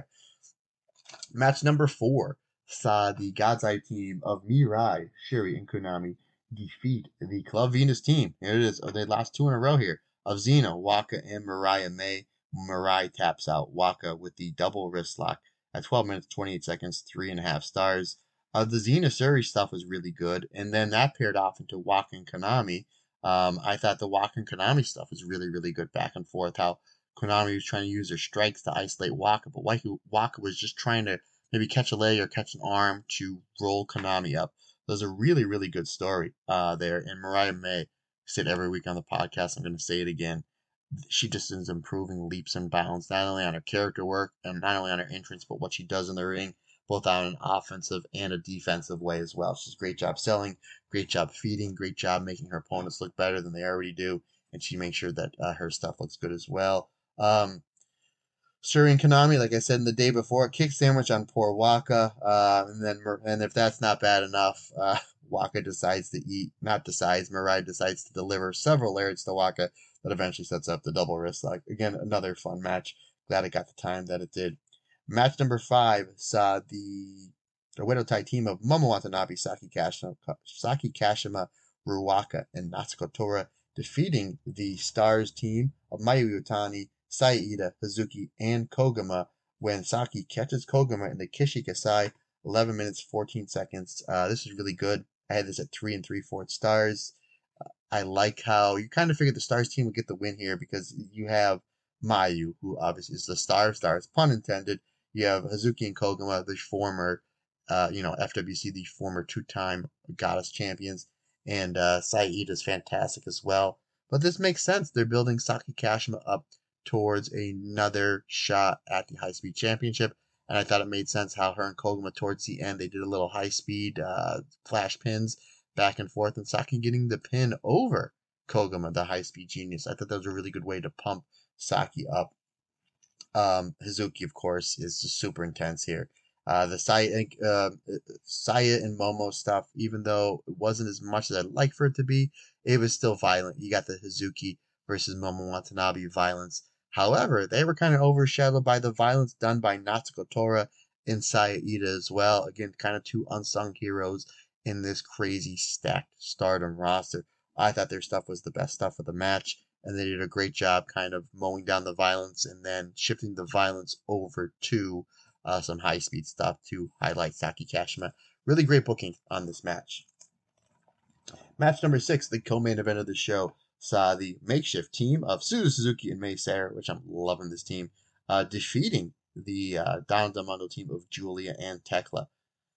Match number 4 saw the God's Eye team of Mirai, Shuri, and Konami defeat the Club Venus team. Here it is. They lost 2 in a row here of Xena, Waka, and Mariah May. Mirai taps out Waka with the double wrist lock at 12 minutes, 28 seconds, 3.5 stars. The Xena Suri stuff was really good, and then that paired off into Waka and Konami. I thought the Waka and Konami stuff was really, really good back and forth, how Konami was trying to use her strikes to isolate Waka, but Waka was just trying to maybe catch a leg or catch an arm to roll Konami up. It was a really, really good story there, and Mariah May, I say it every week on the podcast, I'm going to say it again, she just is improving leaps and bounds, not only on her character work and not only on her entrance, but what she does in the ring, both on an offensive and a defensive way as well. She's a great job selling, great job feeding, great job making her opponents look better than they already do, and she makes sure that her stuff looks good as well. Shuri and Konami, like I said in the day before, kick sandwich on poor Waka, and if that's not bad enough, Waka Mirai decides to deliver several lariats to Waka that eventually sets up the double wrist lock. Again, another fun match. Glad it got the time that it did. Match number 5 saw the Widow Tai team of Momo Watanabe, Saki Kashima, Ruaka, and Natsuko Tora defeating the Stars team of Mayu Iwatani, Saida, Hazuki, and Koguma when Saki catches Koguma in the Kishi Kasai, 11 minutes, 14 seconds. This is really good. I had this at 3 3/4 stars. I like how you kind of figured the Stars team would get the win here because you have Mayu, who obviously is the star of stars, pun intended. You have Hazuki and Koguma, the former, FWC, the former two-time Goddess champions, and Saida is fantastic as well. But this makes sense. They're building Saki Kashima up towards another shot at the High Speed Championship, and I thought it made sense how her and Koguma towards the end, they did a little high-speed flash pins back and forth, and Saki getting the pin over Koguma, the high-speed genius. I thought that was a really good way to pump Saki up. Hazuki, of course, is just super intense here. The Saya and Momo stuff, even though it wasn't as much as I'd like for it to be, it was still violent. You got the Hazuki versus Momo Watanabe violence. However, they were kind of overshadowed by the violence done by Natsuko Tora and Saida as well. Again, kind of two unsung heroes in this crazy stacked Stardom roster. I thought their stuff was the best stuff of the match, and they did a great job kind of mowing down the violence and then shifting the violence over to some high-speed stuff to highlight Saki Kashima. Really great booking on this match. Match number 6, the co-main event of the show, saw the makeshift team of Suzu Suzuki and Mei Seira, which I'm loving this team, defeating the Donna Del Mondo team of Giulia and Tekla.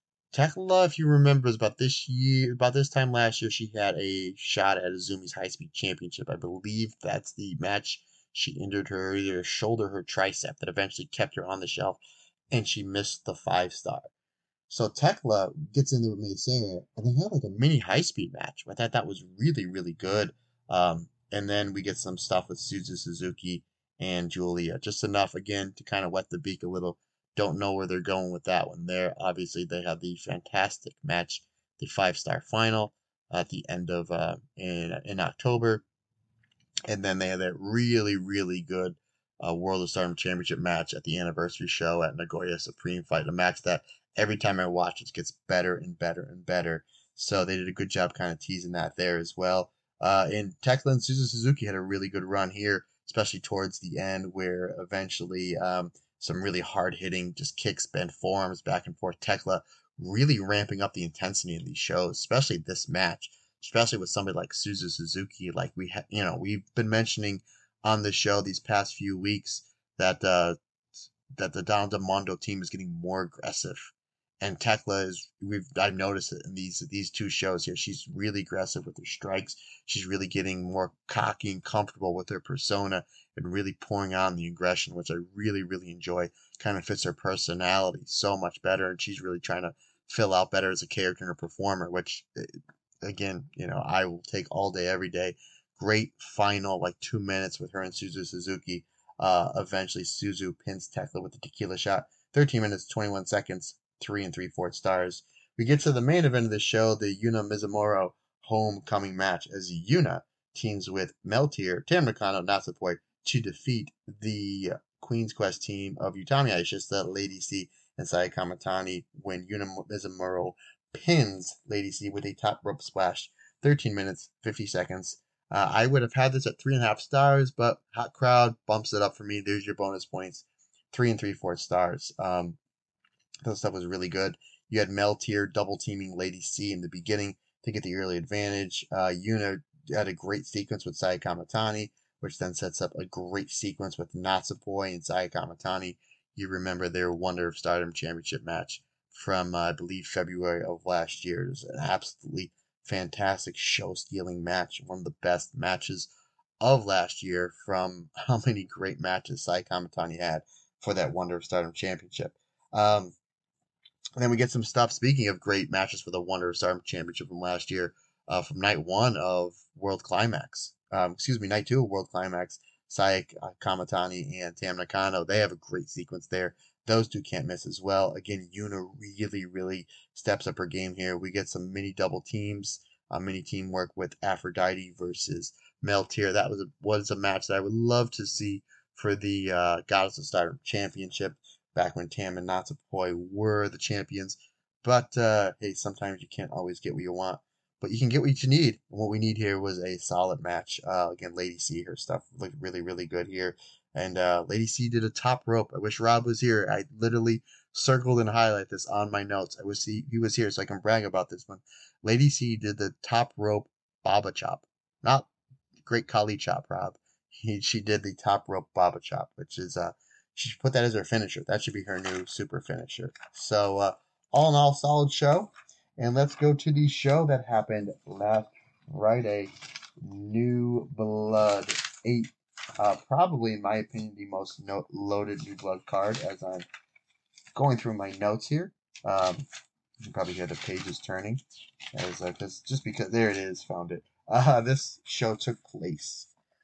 Tekla, if you remember, is about this time last year, she had a shot at Azumi's High Speed Championship. I believe that's the match she injured her either shoulder or tricep that eventually kept her on the shelf, and she missed the 5-star. So Tekla gets in there with Mei Seira, and they have like a mini high-speed match. I thought that was really, really good. And then we get some stuff with Suzu Suzuki and Giulia. Just enough, again, to kind of wet the beak a little. Don't know where they're going with that one there. Obviously, they have the fantastic match, the 5-star final at the end of in October. And then they had that really, really good World of Stardom Championship match at the anniversary show at Nagoya Supreme Fight, a match that every time I watch it gets better and better and better. So they did a good job kind of teasing that there as well. And Tekla and Suzu Suzuki had a really good run here, especially towards the end where eventually some really hard-hitting just kicks, bent forearms, back and forth. Tekla really ramping up the intensity in these shows, especially this match, especially with somebody like Suzu Suzuki. Like we've been mentioning on the show these past few weeks that the Donna Del Mondo team is getting more aggressive, and Tekla I've noticed it in these two shows here. She's really aggressive with her strikes. She's really getting more cocky and comfortable with her persona and really pouring on the aggression, which I really, really enjoy. Kind of fits her personality so much better, and she's really trying to fill out better as a character and a performer, which, again, I will take all day, every day. Great final, 2 minutes with her and Suzu Suzuki. Eventually, Suzu pins Tekla with the tequila shot. 13 minutes, 21 seconds, 3 3/4 stars. We get to the main event of the show, the Yuna Mizumori homecoming match, as Yuna teams with Meltear, Tam Nakano, Natsupoi to defeat the Queen's Quest team of Utami Hayashishita, Lady C, and Saya Kamatani when Yuna Mizumori pins Lady C with a top rope splash. 13 minutes, 50 seconds. I would have had this at 3.5 stars, but hot crowd bumps it up for me. There's your bonus points. 3 3/4 stars. That stuff was really good. You had Meltear double teaming Lady C in the beginning to get the early advantage. Yuna had a great sequence with Saya Kamatani, which then sets up a great sequence with Natsupoi and Saya Kamatani. You remember their Wonder of Stardom Championship match from, I believe, February of last year. It was an absolutely fantastic show-stealing match. One of the best matches of last year from how many great matches Saya Kamatani had for that Wonder of Stardom Championship. And then we get some stuff, speaking of great matches for the Wonder of Stardom Championship from last year, from night 1 of World Climax. Night 2 of World Climax. Saya Kamatani and Tam Nakano, they have a great sequence there. Those two can't miss as well. Again, Yuna really, really steps up her game here. We get some mini double teams, mini teamwork with Aphrodite versus Meltear. That was a match that I would love to see for the Goddess of Stardom Championship back when Tam and Natsupoi were the champions. But, hey, sometimes you can't always get what you want. But you can get what you need. And what we need here was a solid match. Again, Lady C, her stuff looked really, really good here. And Lady C did a top rope. I wish Rob was here. I literally circled and highlighted this on my notes. I wish he was here so I can brag about this one. Lady C did the top rope Baba chop. Not Great Khali chop, Rob. she did the top rope Baba Chop, which is she should put that as her finisher. That should be her new super finisher. So all in all, solid show. And let's go to the show that happened last Friday. New Blood 8. Probably, in my opinion, the most loaded New Blood card as I'm going through my notes here. You can probably hear the pages turning. Just because, there it is, found it. This show took place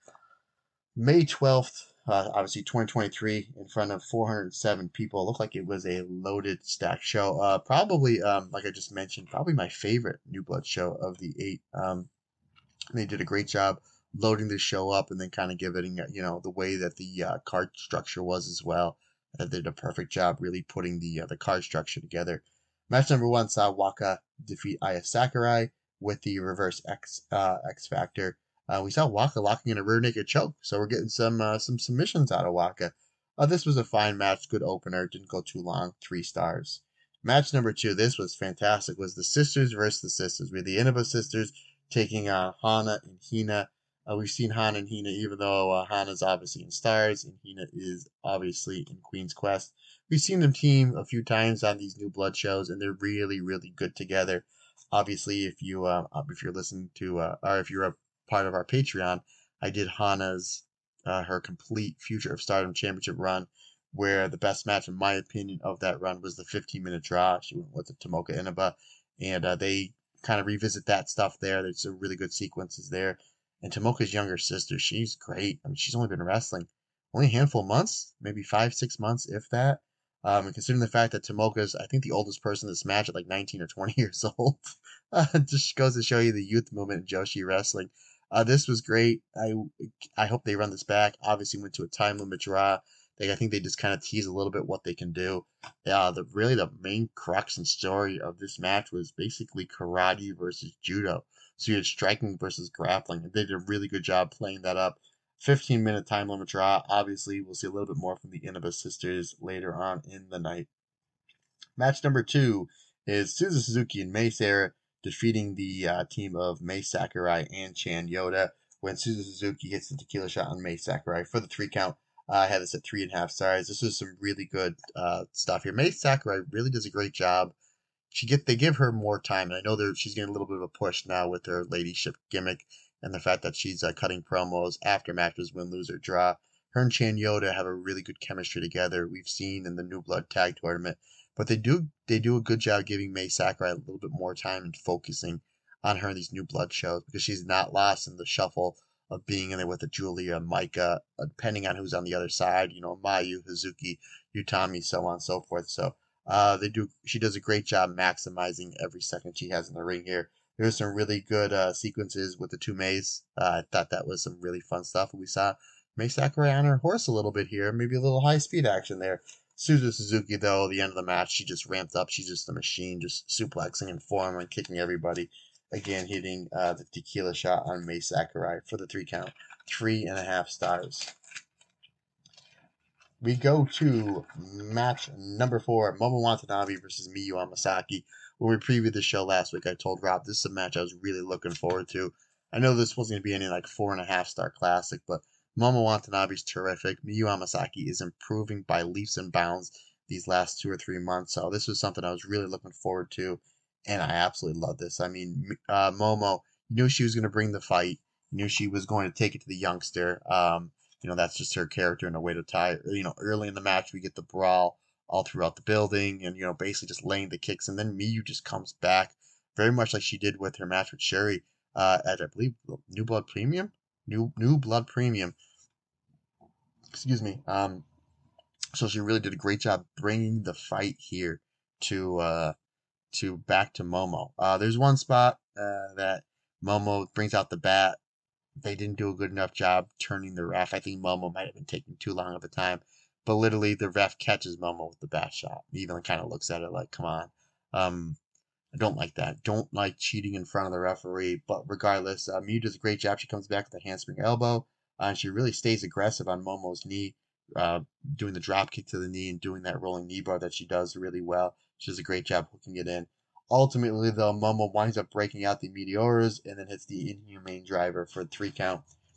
May 12th, obviously 2023, in front of 407 people. It looked like it was a loaded, stacked show. Probably, like I just mentioned, probably my favorite New Blood show of the 8. They did a great job loading the show up and then kind of giving it, the way that the card structure was as well. They did a perfect job really putting the card structure together. Match number 1 saw Waka defeat Aya Sakurai with the reverse X Factor. We saw Waka locking in a rear naked choke, so we're getting some submissions out of Waka. This was a fine match, good opener, didn't go too long, 3 stars. Match number 2, this was fantastic, was the sisters versus the sisters. We had the Inaba sisters taking on Hana and Hina. We've seen Hana and Hina, even though Hana's obviously in Stars and Hina is obviously in Queen's Quest. We've seen them team a few times on these New Blood shows, and they're really, really good together. Obviously, if you're listening to, or if you're a part of our Patreon, I did Hana's her complete Future of Stardom Championship run, where the best match, in my opinion, of that run was the 15-minute draw. She went with the Tomoka Inaba, and they kind of revisit that stuff there. There's some really good sequences there. And Tomoka's younger sister, she's great. I mean, she's only been wrestling only a handful of months, maybe 5-6 months, if that. And considering the fact that Tomoka's, I think, the oldest person in this match at like 19 or 20 years old, just goes to show you the youth movement in Joshi wrestling. This was great. I hope they run this back. Obviously went to a time limit draw. I think they just kind of tease a little bit what they can do. The main crux and story of this match was basically karate versus judo. So you had striking versus grappling, and they did a really good job playing that up. 15-minute time limit draw. Obviously, we'll see a little bit more from the Inaba sisters later on in the night. Match number 2 is Suzu Suzuki and Mei Seira defeating the team of Mei Sakurai and Chan Yoda when Suzu Suzuki hits the tequila shot on Mei Sakurai for the 3 count. I had this at 3.5 stars. This was some really good stuff here. Mei Sakurai really does a great job. They give her more time, and I know she's getting a little bit of a push now with her ladyship gimmick and the fact that she's cutting promos after matches, win, lose, or draw. Her and Chan Yoda have a really good chemistry together. We've seen in the New Blood Tag Tournament, but they do a good job giving Mei Sakurai a little bit more time and focusing on her in these New Blood shows because she's not lost in the shuffle of being in there with a Julia, Maika, depending on who's on the other side, Mayu, Hazuki, Utami, so on and so forth. So she does a great job maximizing every second she has in the ring here. There's some really good sequences with the 2 Meis. I thought that was some really fun stuff. We saw Mei Sakurai on her horse a little bit here, maybe a little high speed action there. Suzu Suzuki, though, the end of the match, she just ramped up. She's just a machine, just suplexing and forearm and kicking everybody. Again, hitting the tequila shot on Mei Sakurai for the 3 count. 3.5 stars. We go to match number 4, Momo Watanabe versus Miyu Amasaki. When we previewed the show last week, I told Rob this is a match I was really looking forward to. I know this wasn't going to be any 4.5 star classic, but Momo Watanabe's terrific. Miyu Amasaki is improving by leaps and bounds these last 2 or 3 months, so this was something I was really looking forward to, and I absolutely love this. I mean, Momo, you knew she was going to bring the fight. You knew she was going to take it to the youngster. That's just her character and a way to tie. Early in the match, we get the brawl all throughout the building and, basically just laying the kicks. And then Miyu just comes back very much like she did with her match with Sherry at, I believe, New Blood Premium. New Blood Premium. Excuse me. So she really did a great job bringing the fight here to back to Momo. There's one spot that Momo brings out the bat. They didn't do a good enough job turning the ref. I think Momo might have been taking too long of a time. But literally, the ref catches Momo with the bat shot. He even kind of looks at it like, come on. I don't like that. Don't like cheating in front of the referee. But regardless, Miyu does a great job. She comes back with a handspring elbow. And she really stays aggressive on Momo's knee, doing the drop kick to the knee and doing that rolling knee bar that she does really well. She does a great job hooking it in. Ultimately, though, Momo winds up breaking out the Meteoras and then hits the Inhumane Driver for a 3 count.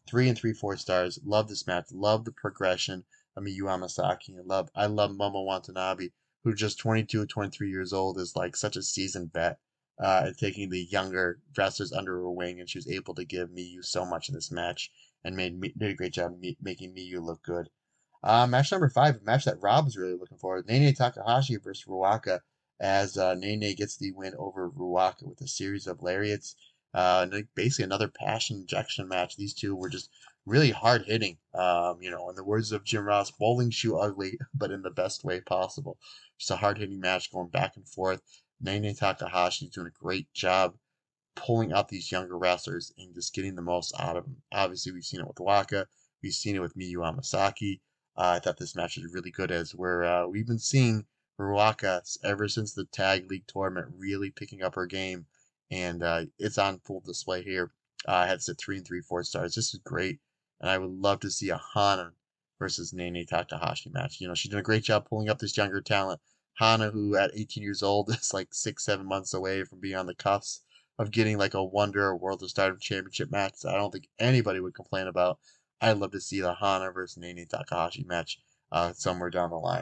3 3/4 stars. Love this match. Love the progression of Miyu Amasaki. I love Momo Watanabe, who just 22, 23 years old, is like such a seasoned vet. And taking the younger wrestlers under her wing, and she was able to give Miyu so much in this match, and did a great job making Miyu look good. Match number 5, a match that Rob was really looking for, Nene Takahashi versus Ruaka, as Nene gets the win over Ruaka with a series of lariats. Basically another passion injection match. These two were just really hard hitting. In the words of Jim Ross, bowling shoe ugly, but in the best way possible. Just a hard hitting match going back and forth. Nene Takahashi is doing a great job pulling out these younger wrestlers and just getting the most out of them. Obviously, we've seen it with Waka. We've seen it with Miyu Amasaki. I thought this match was really good, as we've been seeing Ruaka ever since the Tag League tournament really picking up her game, and it's on full display here. I had set 3 3/4 stars. This is great, and I would love to see a Hana versus Nene Takahashi match. She's done a great job pulling up this younger talent. Hana, who at 18 years old is like 6-7 months away from being on the cuffs of getting like a Wonder World of Stardom Championship match that I don't think anybody would complain about. I'd love to see the Hana versus Nene Takahashi match somewhere down the line.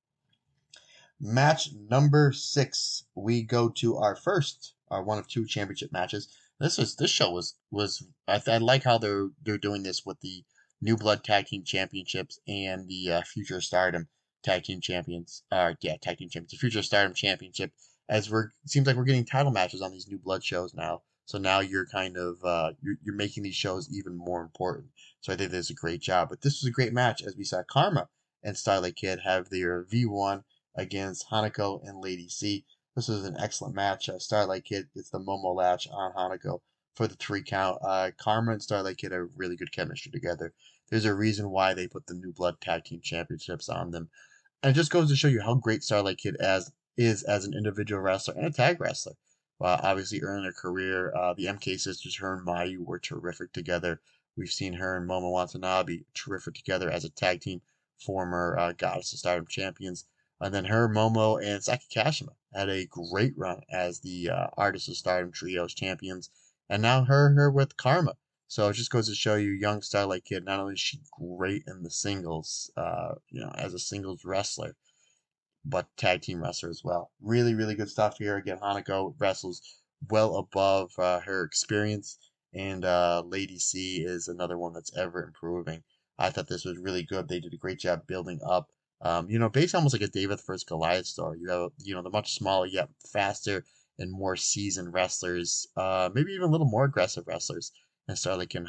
Match number 6, we go to our one of 2 championship matches. This show was I like how they're doing this with the New Blood Tag Team Championships and the Future Stardom Tag Team Champions. Tag Team Champions, the Future Stardom Championship. As seems like we're getting title matches on these New Blood shows now. So now you're kind of you're making these shows even more important. So I think this is a great job. But this was a great match, as we saw Karma and Starlight Kid have their V1 against Hanako and Lady C. This was an excellent match. Starlight Kid gets the Momo latch on Hanako for the 3 count. Karma and Starlight Kid have really good chemistry together. There's a reason why they put the New Blood Tag Team Championships on them. And it just goes to show you how great Starlight Kid is as an individual wrestler and a tag wrestler. Obviously, early in her career, the MK sisters, her and Mayu, were terrific together. We've seen her and Momo Watanabe terrific together as a tag team, former Goddess of Stardom champions. And then her, Momo, and Saki Kashima had a great run as the Artists of Stardom Trios champions. And now her with Karma. So it just goes to show you, young Starlight Kid, not only is she great in the singles, as a singles wrestler, but tag team wrestler as well. Really, really good stuff here. Again, Hanako wrestles well above her experience, and Lady C is another one that's ever improving. I thought this was really good. They did a great job building up. Based almost like a David vs. Goliath story. You have, the much smaller yet faster and more seasoned wrestlers, maybe even a little more aggressive wrestlers, and Starlight Kid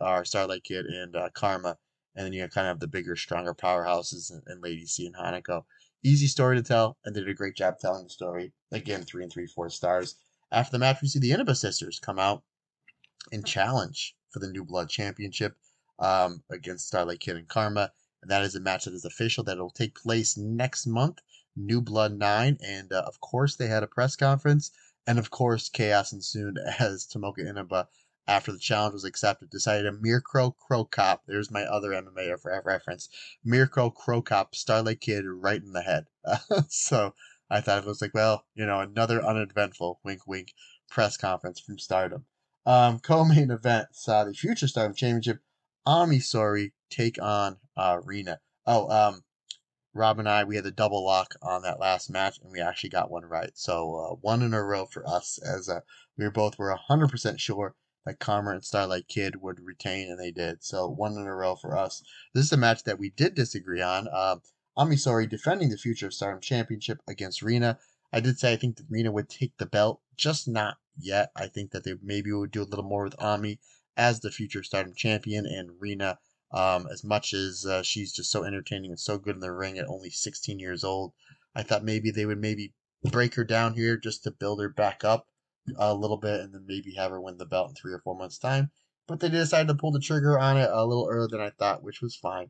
and Karma, and then you kind of have the bigger, stronger powerhouses and Lady C and Hanako. Easy story to tell, and they did a great job telling the story. Again, 3 3/4 stars. After the match, we see the Inaba sisters come out and challenge for the New Blood Championship against Starlight Kid and Karma. And that is a match that is official, that will take place next month, New Blood 9. And of course, they had a press conference. And of course, chaos ensued as Tomoka Inaba, after the challenge was accepted, decided to Mirko Cro Cop. There's my other MMA reference. Mirko Cro Cop Starlight Kid right in the head. So I thought it was like, well, another uneventful, wink, wink, press conference from Stardom. Co-main event saw the Future Stardom Championship, Ami Sohrei take on Rina. Rob and I, we had the double lock on that last match, and we actually got one right. So 1 in a row for us, as we were 100% sure that Karma and Starlight Kid would retain, and they did. So 1 in a row for us. This is a match that we did disagree on. Ami Sohrei defending the Future Stardom Championship against Rina. I did say I think that Rina would take the belt, just not yet. I think that they maybe would do a little more with Ami as the Future Stardom Champion, and Rina, as much as she's just so entertaining and so good in the ring at only 16 years old, I thought maybe they would break her down here just to build her back up a little bit, and then maybe have her win the belt in 3 or 4 months' time. But they decided to pull the trigger on it a little earlier than I thought, which was fine.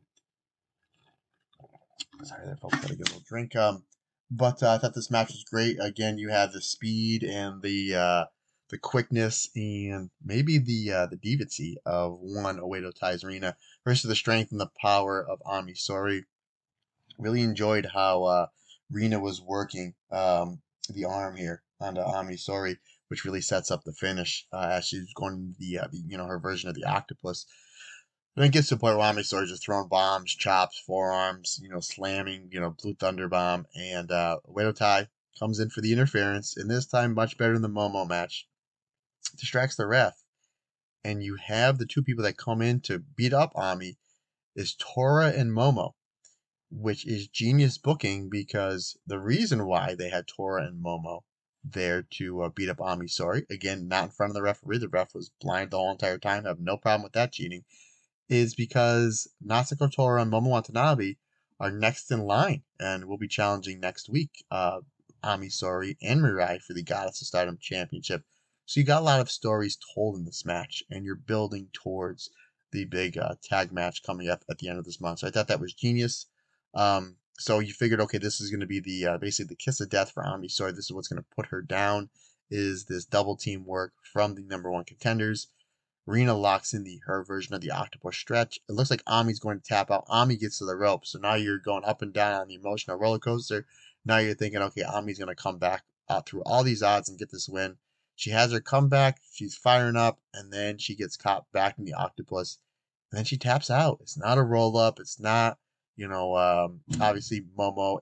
Sorry there, folks. Gotta get a little drink. But I thought this match was great. Again, you have the speed and the quickness and maybe the deviancy of one Oedo Tai's Rina versus the strength and the power of Ami Sohrei. Really enjoyed how Rina was working the arm here onto Ami Sohrei, which really sets up the finish as she's going the her version of the octopus. And then it gets to a point where Ami Sore's just throwing bombs, chops, forearms, slamming, Blue Thunder Bomb. And Oedo Tai comes in for the interference. And this time, much better than the Momo match. Distracts the ref. And you have the two people that come in to beat up Ami is Tora and Momo, which is genius booking because the reason why they had Tora and Momo there to beat up Ami Sourei, again, not in front of the referee, the ref was blind the whole entire time, I have no problem with that cheating, is because Natsuko Tora and Momo Watanabe are next in line and will be challenging next week Ami Sourei and Mirai for the Goddess of Stardom Championship. So you got a lot of stories told in this match, and you're building towards the big tag match coming up at the end of this month. So I thought that was genius. So you figured, okay, this is going to be the basically the kiss of death for Ami Sourei. This is what's going to put her down, is this double team work from the number one contenders. Rina locks in her version of the octopus stretch. It looks like Ami's going to tap out. Ami gets to the rope. So now you're going up and down on the emotional roller coaster. Now you're thinking, okay, Ami's going to come back through all these odds and get this win. She has her comeback. She's firing up, and then she gets caught back in the octopus, and then she taps out. It's not a roll up. It's not, obviously Momo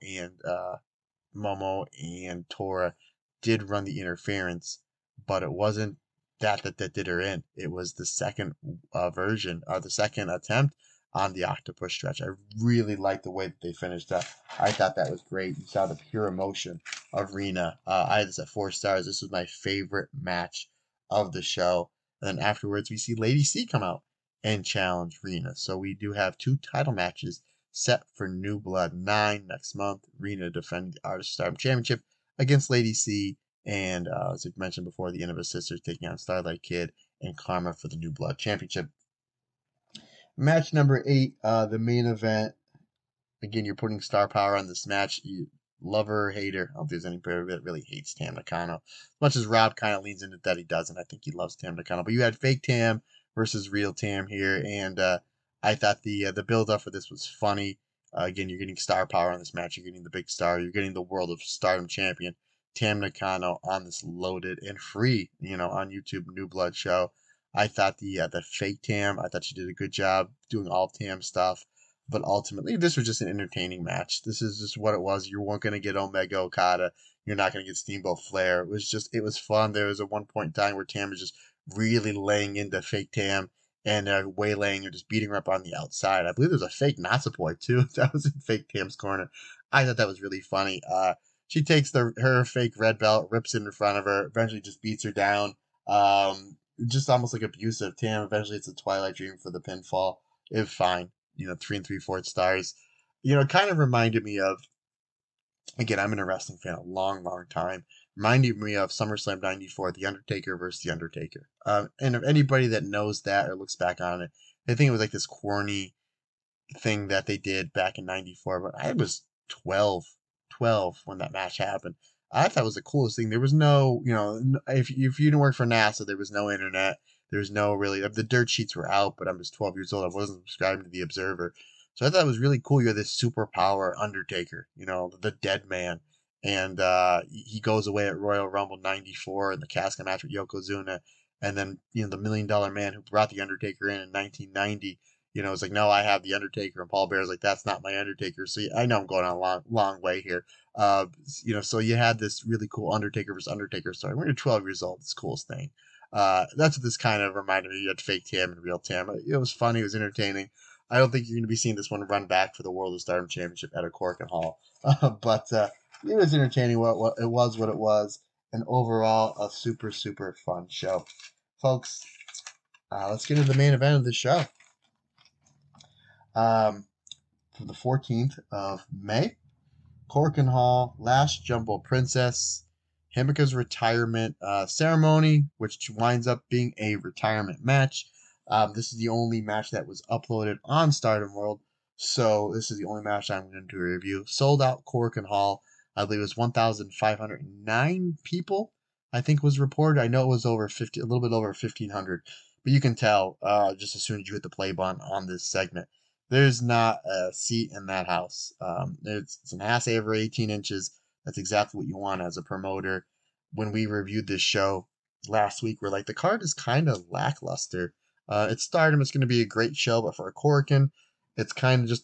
and Tora did run the interference, but it wasn't that did her in. It was the second version, or the second attempt on the octopus stretch. I really liked the way that they finished up. I thought that was great. You saw the pure emotion of Rina. I had this at 4 stars. This was my favorite match of the show. And then afterwards, we see Lady C come out and challenge Rina. So we do have 2 title matches set for New Blood 9 next month. Rina defending the Artist Stardom Championship against Lady C. And as I mentioned before, the Innova Sisters taking on Starlight Kid and Karma for the New Blood Championship. Match number 8, the main event. Again, you're putting star power on this match. You love her or hate her. I don't think there's anybody that really hates Tam Nakano. As much as Rob kind of leans into that, he doesn't. I think he loves Tam Nakano. But you had fake Tam versus real Tam here, and I thought the build-up for this was funny. Again, you're getting star power on this match. You're getting the big star. You're getting the World of Stardom champion, Tam Nakano, on this loaded and free, on YouTube New Blood show. I thought the fake Tam, I thought she did a good job doing all Tam stuff. But ultimately, this was just an entertaining match. This is just what it was. You weren't going to get Omega Okada. You're not going to get Steamboat Flair. It was fun. There was a one point in time where Tam was just really laying into fake Tam and waylaying her, just beating her up on the outside. I believe there was a fake Natsupoi too. That was in fake Tam's corner. I thought that was really funny. She takes her fake red belt, rips it in front of her, eventually just beats her down. Just almost like abusive. Tam eventually it's a Twilight Dream for the pinfall. It was fine. 3 3/4 stars. Kind of reminded me of, again, I'm an wrestling fan a long, long time. Reminded me of SummerSlam 94, The Undertaker versus The Undertaker. And if anybody that knows that or looks back on it, they think it was like this corny thing that they did back in 94. But I was 12 when that match happened. I thought it was the coolest thing. There was no, if you didn't work for NASA, there was no internet. There was no really, the dirt sheets were out, but I was 12 years old. I wasn't subscribing to The Observer. So I thought it was really cool. You had this superpower Undertaker, the dead man. And he goes away at Royal Rumble 94 in the casket match with Yokozuna. And then, the $1 Million Man who brought The Undertaker in 1990, it's like, no, I have The Undertaker. And Paul Bear's like, that's not my Undertaker. So I know I'm going on a long way here. So you had this really cool Undertaker versus Undertaker story. When you're 12 years old, it's the coolest thing. That's what this kind of reminded me. You had fake Tam and real Tam. It was funny. It was entertaining. I don't think you're going to be seeing this one run back for the World of Stardom Championship at a Korakuen Hall. But it was entertaining. It was what it was. And overall, a super, super fun show. Folks, let's get into the main event of the show. For the 14th of May, Korakuen Hall, Last Jumbo Princess, Himeka's retirement ceremony, which winds up being a retirement match. This is the only match that was uploaded on Stardom World, so this is the only match I'm going to review. Sold out Korakuen Hall. I believe it was 1,509 people, I think was reported. I know it was a little bit over 1,500, but you can tell just as soon as you hit the play button on this segment. There's not a seat in that house. It's an ass over 18 inches. That's exactly what you want as a promoter. When we reviewed this show last week, we're like, the card is kind of lackluster. It's Stardom. It's going to be a great show, but for a Korakuen, it's kind of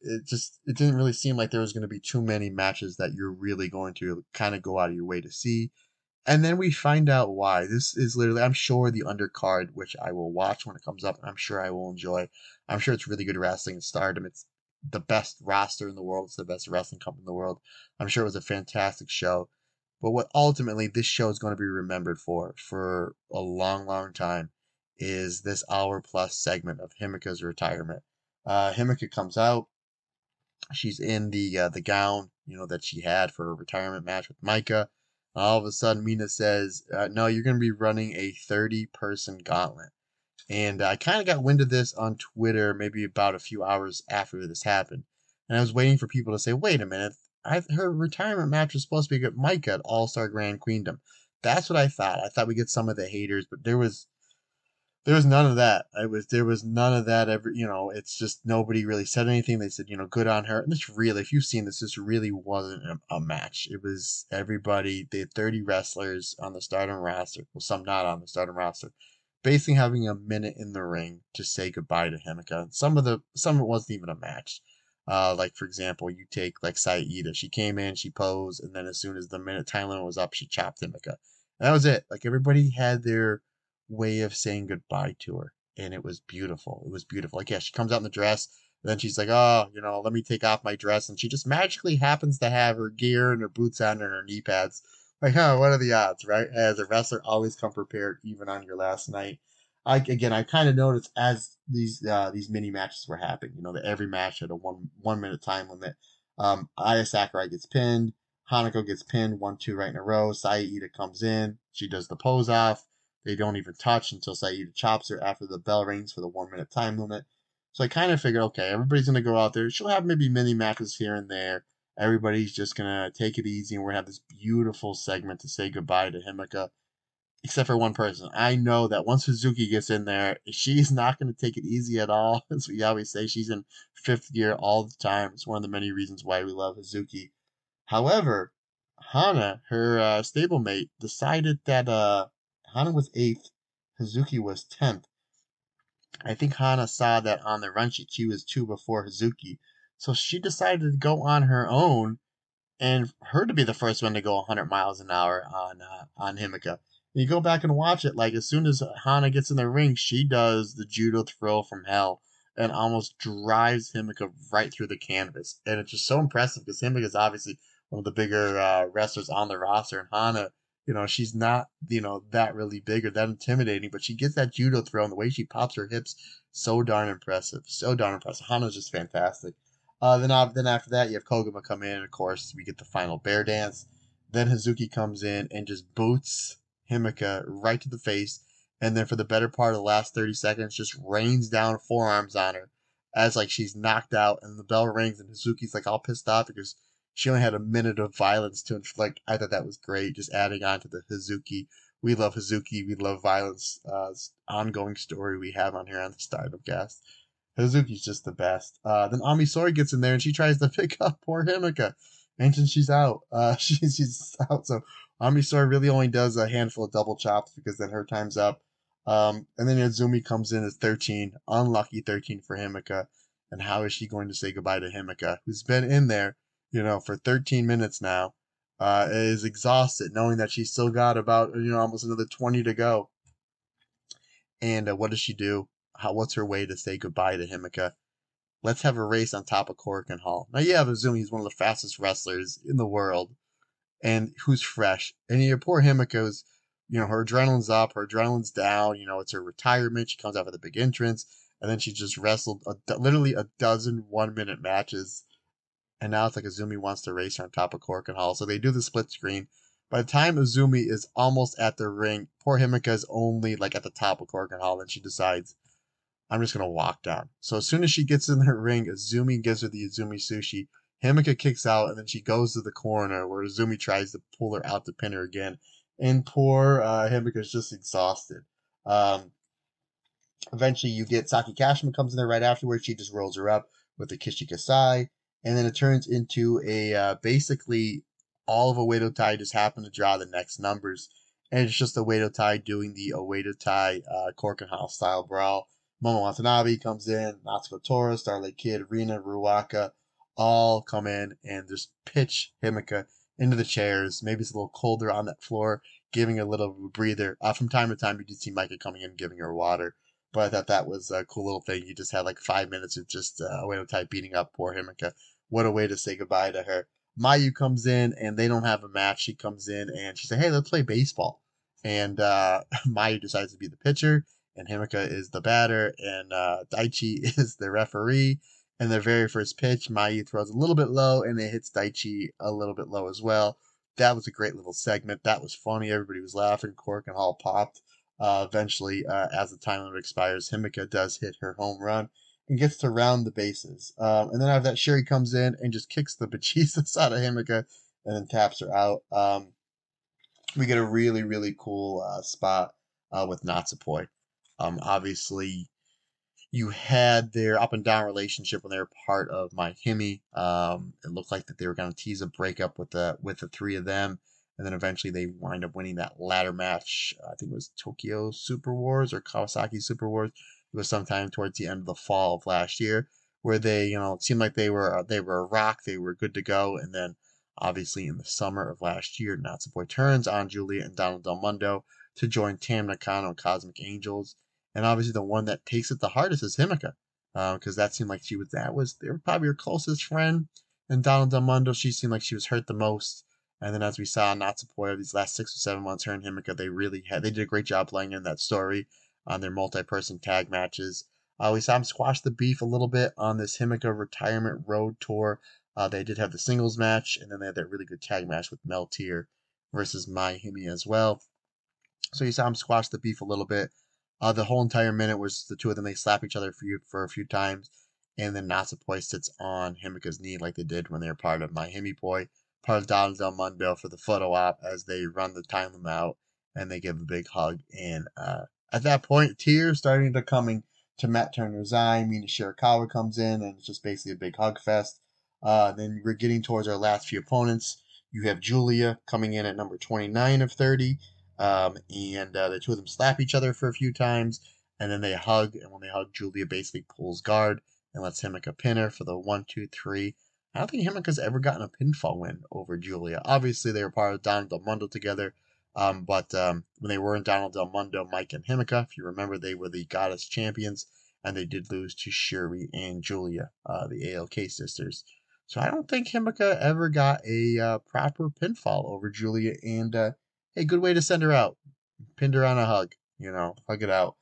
it didn't really seem like there was going to be too many matches that you're really going to kind of go out of your way to see. And then we find out why. This is literally, I'm sure, the undercard, which I will watch when it comes up, and I'm sure I will enjoy. I'm sure it's really good wrestling in Stardom. It's the best roster in the world. It's the best wrestling company in the world. I'm sure it was a fantastic show. But what ultimately this show is going to be remembered for a long, long time, is this hour-plus segment of Himeka's retirement. Himeka comes out. She's in the gown, that she had for a retirement match with Maika. All of a sudden, Mina says, no, you're going to be running a 30-person gauntlet. And I kind of got wind of this on Twitter maybe about a few hours after this happened. And I was waiting for people to say, wait a minute, her retirement match was supposed to be with Maika at All-Star Grand Queendom. That's what I thought. I thought we'd get some of the haters, but there was none of that. There was none of that ever. It's just nobody really said anything. They said, good on her. And this really, if you've seen this really wasn't a match. It was everybody. They had 30 wrestlers on the Stardom roster. Well, some not on the Stardom roster. Basically having a minute in the ring to say goodbye to Himeka. Some of it wasn't even a match. Like for example, you take like Saida. She came in, she posed, and then as soon as the minute time limit was up, she chopped Himeka. And that was it. Like everybody had their way of saying goodbye to her, and it was beautiful. It was beautiful. Like, yeah, she comes out in the dress, and then she's like, oh, let me take off my dress, and she just magically happens to have her gear and her boots on and her knee pads. Like, what are the odds, right? As a wrestler, always come prepared, even on your last night. I kind of noticed as these mini matches were happening, that every match had a 1 minute time limit. Aya Sakurai gets pinned, Hanako gets pinned 1-2 right in a row. Saida comes in, she does the pose off. They don't even touch until Saida chops her after the bell rings for the 1 minute time limit. So I kind of figured, okay, everybody's going to go out there. She'll have maybe mini matches here and there. Everybody's just going to take it easy, and we're going to have this beautiful segment to say goodbye to Himeka, except for one person. I know that once Hazuki gets in there, she's not going to take it easy at all. As we always say, she's in fifth gear all the time. It's one of the many reasons why we love Hazuki. However, Hana, her stablemate, decided that Hana was 8th, Hazuki was 10th. I think Hana saw that on the run sheet she was 2 before Hazuki, so she decided to go on her own and her to be the first one to go 100 miles an hour on Himeka. You go back and watch it, like as soon as Hana gets in the ring, she does the judo throw from hell and almost drives Himeka right through the canvas. And it's just so impressive because Himeka is obviously one of the bigger wrestlers on the roster, and Hana, she's not, that really big or that intimidating, but she gets that judo throw, and the way she pops her hips, so darn impressive. So darn impressive. Hana's just fantastic. Then after that, you have Koguma come in, and of course, we get the final bear dance. Then Hazuki comes in and just boots Himeka right to the face, and then for the better part of the last 30 seconds, just rains down forearms on her as like she's knocked out, and the bell rings, and Hazuki's like all pissed off because she only had a minute of violence to inflict. I thought that was great, just adding on to the Hazuki. We love Hazuki. We love violence. Ongoing story we have on here on the Stardom Cast. Hazuki's just the best. Then Ami Sourei gets in there and she tries to pick up poor Himeka, and she's out. She's out. So Ami Sourei really only does a handful of double chops because then her time's up. And then Azumi comes in at 13, unlucky 13 for Himeka. And how is she going to say goodbye to Himeka, who's been in there, for 13 minutes now, is exhausted, knowing that she's still got about, almost another 20 to go. And what does she do? What's her way to say goodbye to Himeka? Let's have a race on top of Korakuen Hall. Now, yeah, Azumi is one of the fastest wrestlers in the world, and who's fresh. And poor Himeka's, her adrenaline's up, her adrenaline's down. It's her retirement. She comes out with a big entrance, and then she just wrestled literally a dozen 1 minute matches. And now it's like Azumi wants to race her on top of Korakuen Hall. So they do the split screen. By the time Azumi is almost at the ring, poor Himeka is only like at the top of Korakuen Hall, and she decides, I'm just going to walk down. So as soon as she gets in the ring, Azumi gives her the Azumi Sushi. Himeka kicks out, and then she goes to the corner where Azumi tries to pull her out to pin her again. And poor Himeka is just exhausted. Eventually, you get Saki Kashima comes in there right afterwards. She just rolls her up with the Kishikasai. And then it turns into a basically all of Oedo Tai just happened to draw the next numbers. And it's just Oedo Tai doing the Oedo Tai Korakuen Hall style brawl. Momo Watanabe comes in, Natsuko Tora, Starlight Kid, Rina, Ruaka, all come in and just pitch Himeka into the chairs. Maybe it's a little colder on that floor, giving her a little breather. From time to time, you did see Micah coming in, giving her water. But I thought that was a cool little thing. You just had like 5 minutes of just Oedo Tai beating up poor Himeka. What a way to say goodbye to her. Mayu comes in, and they don't have a match. She comes in, and she said, hey, let's play baseball. And Mayu decides to be the pitcher, and Himeka is the batter, and Daichi is the referee. And their very first pitch, Mayu throws a little bit low, and it hits Daichi a little bit low as well. That was a great little segment. That was funny. Everybody was laughing. Korakuen Hall popped. Eventually, as the time limit expires, Himeka does hit her home run and gets to round the bases. And then after that, Sherry comes in and just kicks the bejesus out of Himeka and then taps her out. We get a really, really cool spot with Natsupoi. Obviously, you had their up and down relationship when they were part of My Himi. It looked like that they were going to tease a breakup with the three of them, and then eventually they wind up winning that ladder match. I think it was Tokyo Super Wars or Kawasaki Super Wars. It was sometime towards the end of the fall of last year, where they, it seemed like they were a rock. They were good to go, and then obviously in the summer of last year, Natsupoi turns on Julia and Donald Del Mundo to join Tam Nakano and Cosmic Angels. And obviously the one that takes it the hardest is Himeka, because that seemed like they were probably her closest friend. And Donald Del Mundo, she seemed like she was hurt the most. And then as we saw Natsupoi these last 6 or 7 months, her and Himeka, they did a great job playing in that story on their multi-person tag matches. We saw them squash the beef a little bit on this Himeka retirement road tour. They did have the singles match, and then they had that really good tag match with Mel Tier versus My Himi as well. So you saw them squash the beef a little bit. The whole entire minute was the two of them. They slap each other for a few times, and then Natsupoi sits on Himeka's knee like they did when they were part of My Himi Poi, part of Donald Del Mundo for the photo op as they run the time limit out, and they give a big hug. And at that point, tears starting to coming to Matt Turner's eye. Mina Shirakawa comes in, and it's just basically a big hug fest. Then we're getting towards our last few opponents. You have Julia coming in at number 29 of 30. And the two of them slap each other for a few times, and then they hug. And when they hug, Julia basically pulls guard and lets Himeka pin her for the 1, 2, 3. I don't think Himeka's ever gotten a pinfall win over Julia. Obviously, they were part of Donald Del Mundo together. But when they were in Donald Del Mundo, Mike and Himeka, if you remember, they were the Goddess champions, and they did lose to Shuri and Julia, the ALK sisters. So I don't think Himeka ever got a proper pinfall over Julia, and hey, good way to send her out. Pinned her on a hug, hug it out.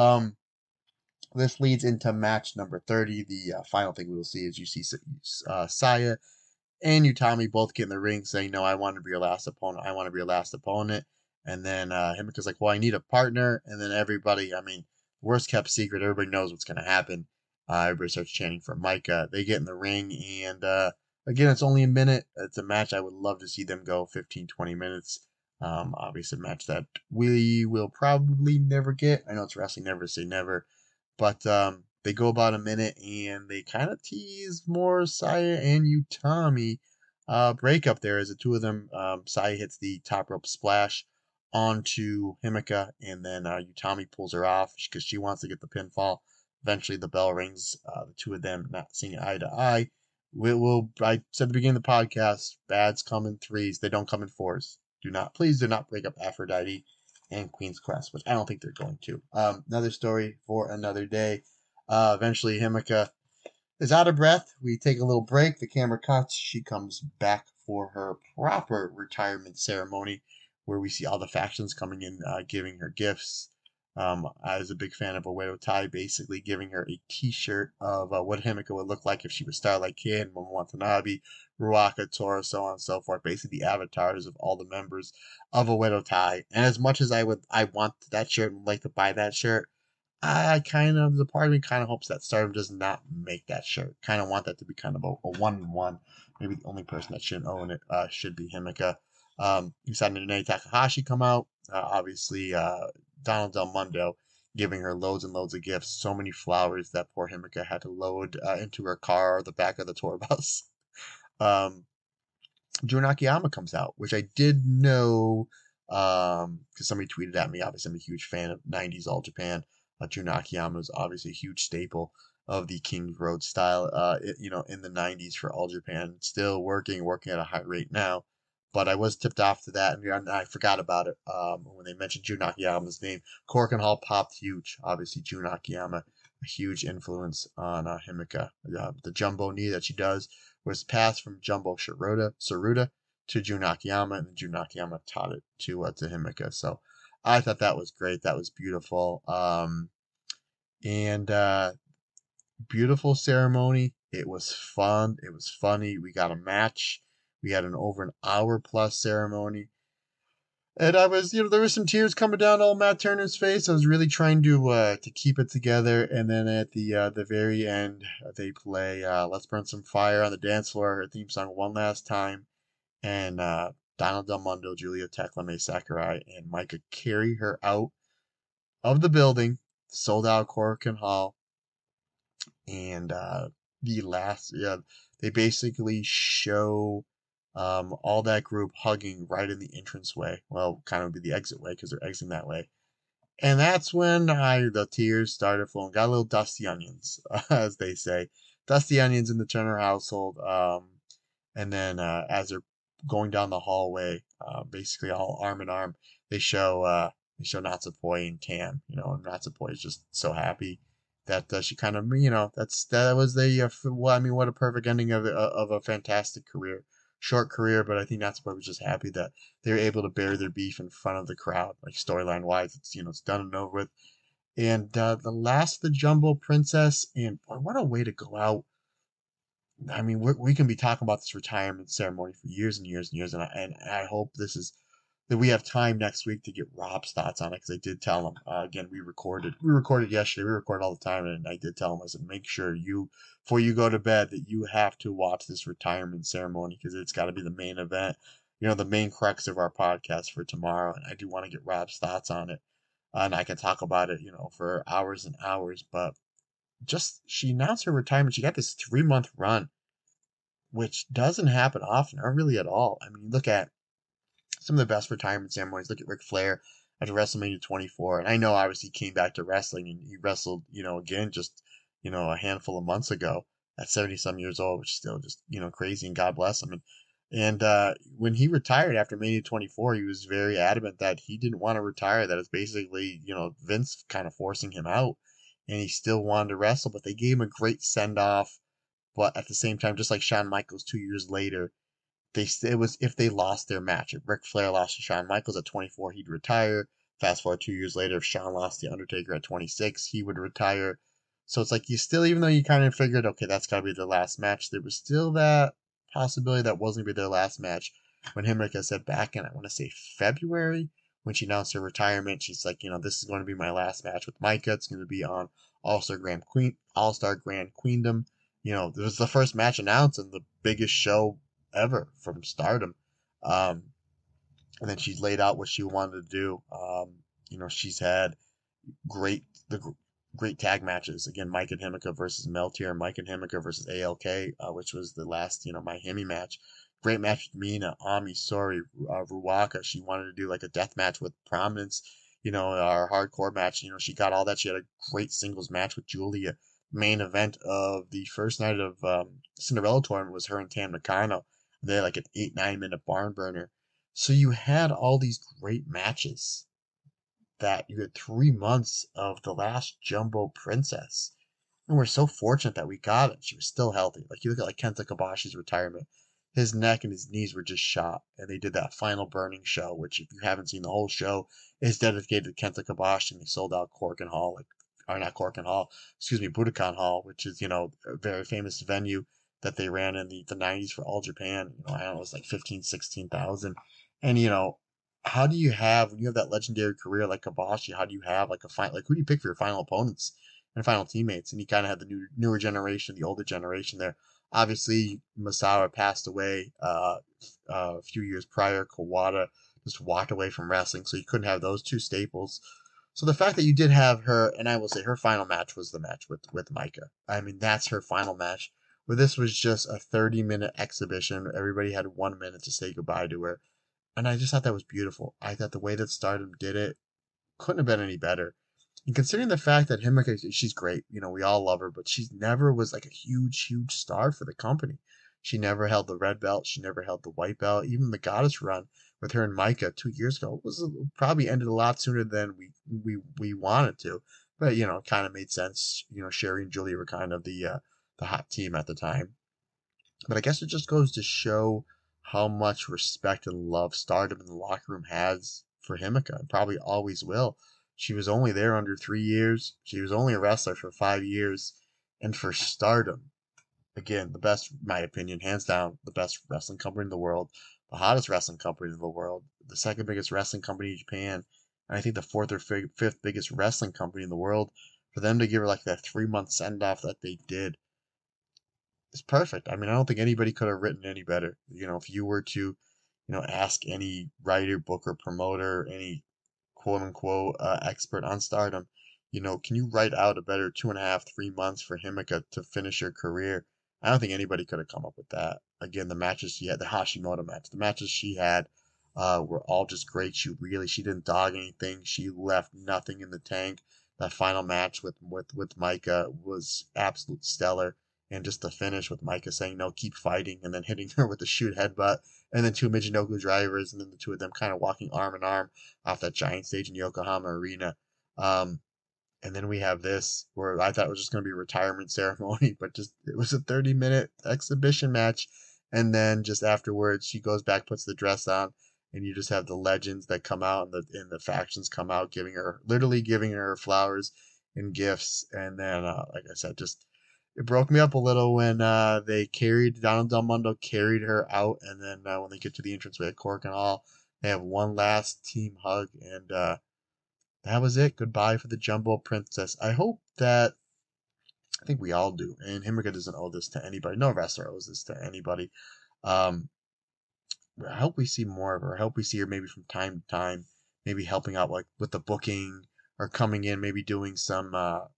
This leads into match number 30. The final thing we will see is you see Saya and Utami both get in the ring saying, no, I want to be your last opponent. I want to be your last opponent. And then Himeka's like, well, I need a partner. And then everybody, worst kept secret. Everybody knows what's going to happen. Everybody starts chanting for Micah. They get in the ring, and again, it's only a minute. It's a match I would love to see them go 15, 20 minutes. Obviously a match that we will probably never get. I know it's wrestling, never say never. But they go about a minute, and they kind of tease more Saya and Utami breakup there as the two of them. Saya hits the top rope splash onto Himeka, and then Utami pulls her off because she wants to get the pinfall. Eventually, the bell rings. The two of them not seeing eye to eye. I said at the beginning of the podcast, bads come in threes. They don't come in fours. Please do not break up Aphrodite and Queen's Quest, which I don't think they're going to. Another story for another day. Eventually, Himeka is out of breath. We take a little break. The camera cuts. She comes back for her proper retirement ceremony, where we see all the factions coming in, giving her gifts. I was a big fan of Oedo Tai, basically giving her a t-shirt of what Himeka would look like if she was Starlight Kid, Momo Watanabe, Ruaka, Tora, so on and so forth. Basically the avatars of all the members of Oedo Tai. And as much as I want that shirt and would like to buy that shirt, the part of me kind of hopes that Stardom does not make that shirt. Kind of want that to be kind of a 1-1. Maybe the only person that shouldn't own it should be Himeka. You saw Nanae Takahashi come out. Obviously, Donald Del Mundo giving her loads and loads of gifts. So many flowers that poor Himeka had to load into her car or the back of the tour bus. Jun Akiyama comes out, which I did know because somebody tweeted at me. Obviously, I'm a huge fan of 90s All Japan. Jun Akiyama is obviously a huge staple of the Kings Road style, in the 90s for All Japan. Still working at a high rate now. But I was tipped off to that, and I forgot about it when they mentioned Jun Akiyama's name. Korakuen Hall popped huge. Obviously, Jun Akiyama, a huge influence on Himeka. The jumbo knee that she does was passed from Jumbo Tsuruta to Jun Akiyama, and then Jun Akiyama taught it to Himeka. So I thought that was great. That was beautiful. And beautiful ceremony. It was fun. It was funny. We got a match. We had an over an hour plus ceremony. And I was, there was some tears coming down old Matt Turner's face. I was really trying to keep it together. And then at the very end, they play "Let's Burn Some Fire" on the dance floor, her theme song one last time. And Donald Del Mundo, Julia Tekla, Mai Sakurai, and Micah carry her out of the building, sold out Korakuen Hall. And they basically show all that group hugging right in the entranceway. Well, kind of be the exit way because they're exiting that way. And that's when the tears started flowing. Got a little dusty onions, as they say. Dusty onions in the Turner household. And then as they're going down the hallway, basically all arm in arm, they show Natsupoi and Tam. And Natsupoi is just so happy that she kind of, that was what a perfect ending of a fantastic career. Short career, but I think Natsupoi was just happy that they were able to bury their beef in front of the crowd. Like storyline wise, it's done and over with. And the last of the Jumbo Princess, and boy, what a way to go out. I mean, we can be talking about this retirement ceremony for years and years and years, and I hope that we have time next week to get Rob's thoughts on it, because I did tell him, again, we recorded yesterday, we record all the time, and I did tell him, I said, make sure before you go to bed, that you have to watch this retirement ceremony, because it's got to be the main event, the main crux of our podcast for tomorrow, and I do want to get Rob's thoughts on it, and I can talk about it, for hours and hours, but she announced her retirement, she got this 3-month run, which doesn't happen often, or really at all. I mean, you look at some of the best retirement ceremonies. Look at Ric Flair at WrestleMania 24. And I know, obviously, he came back to wrestling, and he wrestled, again, just, a handful of months ago at 70-some years old, which is still just, crazy, and God bless him. And when he retired after Mania 24, he was very adamant that he didn't want to retire, that it's basically, Vince kind of forcing him out, and he still wanted to wrestle, but they gave him a great send-off. But at the same time, just like Shawn Michaels 2 years later, it was if they lost their match. If Ric Flair lost to Shawn Michaels at 24, he'd retire. Fast forward 2 years later, if Shawn lost to The Undertaker at 26, he would retire. So it's like, you still, even though you kind of figured, okay, that's got to be their last match, there was still that possibility that wasn't going to be their last match. When Himeka said back in, I want to say February, when she announced her retirement, she's like, this is going to be my last match with Micah. It's going to be on All-Star Grand Queendom. This was the first match announced and the biggest show ever from Stardom. And then she's laid out what she wanted to do. She's had great tag matches. Again, Mike and Himeka versus Meltier, Mike and Himeka versus ALK, which was the last, my Hemi match. Great match with Mina, Ami, Sori, Ruaka. She wanted to do like a death match with Prominence, our hardcore match. She got all that. She had a great singles match with Julia. Main event of the first night of Cinderella tournament was her and Tam Nakano. They had like an 8-9 minute barn burner. So you had all these great matches that you had 3 months of the last Jumbo Princess. And we're so fortunate that we got it. She was still healthy. Like, you look at like Kenta Kobashi's retirement. His neck and his knees were just shot. And they did that final burning show, which, if you haven't seen the whole show, is dedicated to Kenta Kobashi. And they sold out Budokan Hall, which is, a very famous venue that they ran in the 90s for All Japan. I don't know, it was like 16,000. And, how do you have, when you have that legendary career like Kobashi, how do you have like a fight? Like, who do you pick for your final opponents and final teammates? And you kind of had the newer generation, the older generation there. Obviously, Masawa passed away a few years prior. Kawada just walked away from wrestling, so you couldn't have those two staples. So the fact that you did have her, and I will say her final match was the match with Micah. I mean, that's her final match. Where this was just a 30-minute exhibition. Everybody had 1 minute to say goodbye to her. And I just thought that was beautiful. I thought the way that Stardom did it couldn't have been any better. And considering the fact that Himeka, she's great, we all love her, but she never was like a huge star for the company. She never held the red belt. She never held the white belt. Even the Goddess run with her and Micah 2 years ago was probably ended a lot sooner than we wanted to. But, it kind of made sense. Sherry and Julia were kind of the hot team at the time. But I guess it just goes to show how much respect and love Stardom in the locker room has for Himeka, and probably always will. She was only there under 3 years. She was only a wrestler for 5 years. And for Stardom, again, the best, in my opinion, hands down, the best wrestling company in the world, the hottest wrestling company in the world, the second biggest wrestling company in Japan, and I think the fourth or fifth biggest wrestling company in the world, for them to give her like that 3-month send-off that they did is perfect. I mean, I don't think anybody could have written any better. If you were to, ask any writer, booker, promoter, any quote-unquote expert on Stardom, can you write out a better 2.5, 3 months for Himeka to finish her career? I don't think anybody could have come up with that. Again, the matches she had, the Hashimoto match, the matches she had were all just great. She didn't dog anything. She left nothing in the tank. That final match with Micah was absolute stellar. And just the finish with Micah saying, no, keep fighting, and then hitting her with the shoot headbutt, and then 2 Michinoku drivers, and then the two of them kind of walking arm in arm off that giant stage in Yokohama Arena. And then we have this, where I thought it was just going to be a retirement ceremony, but it was a 30-minute exhibition match. And then just afterwards, she goes back, puts the dress on, and you just have the legends that come out, and the factions come out, literally giving her flowers and gifts. And then, like I said, it broke me up a little when Donald Del Mundo carried her out, and then when they get to the entranceway at Cork and all, they have one last team hug, and that was it. Goodbye for the Jumbo Princess. I think we all do, and Himeka doesn't owe this to anybody. No wrestler owes this to anybody. I hope we see more of her. I hope we see her maybe from time to time, maybe helping out like with the booking, or coming in, maybe doing some of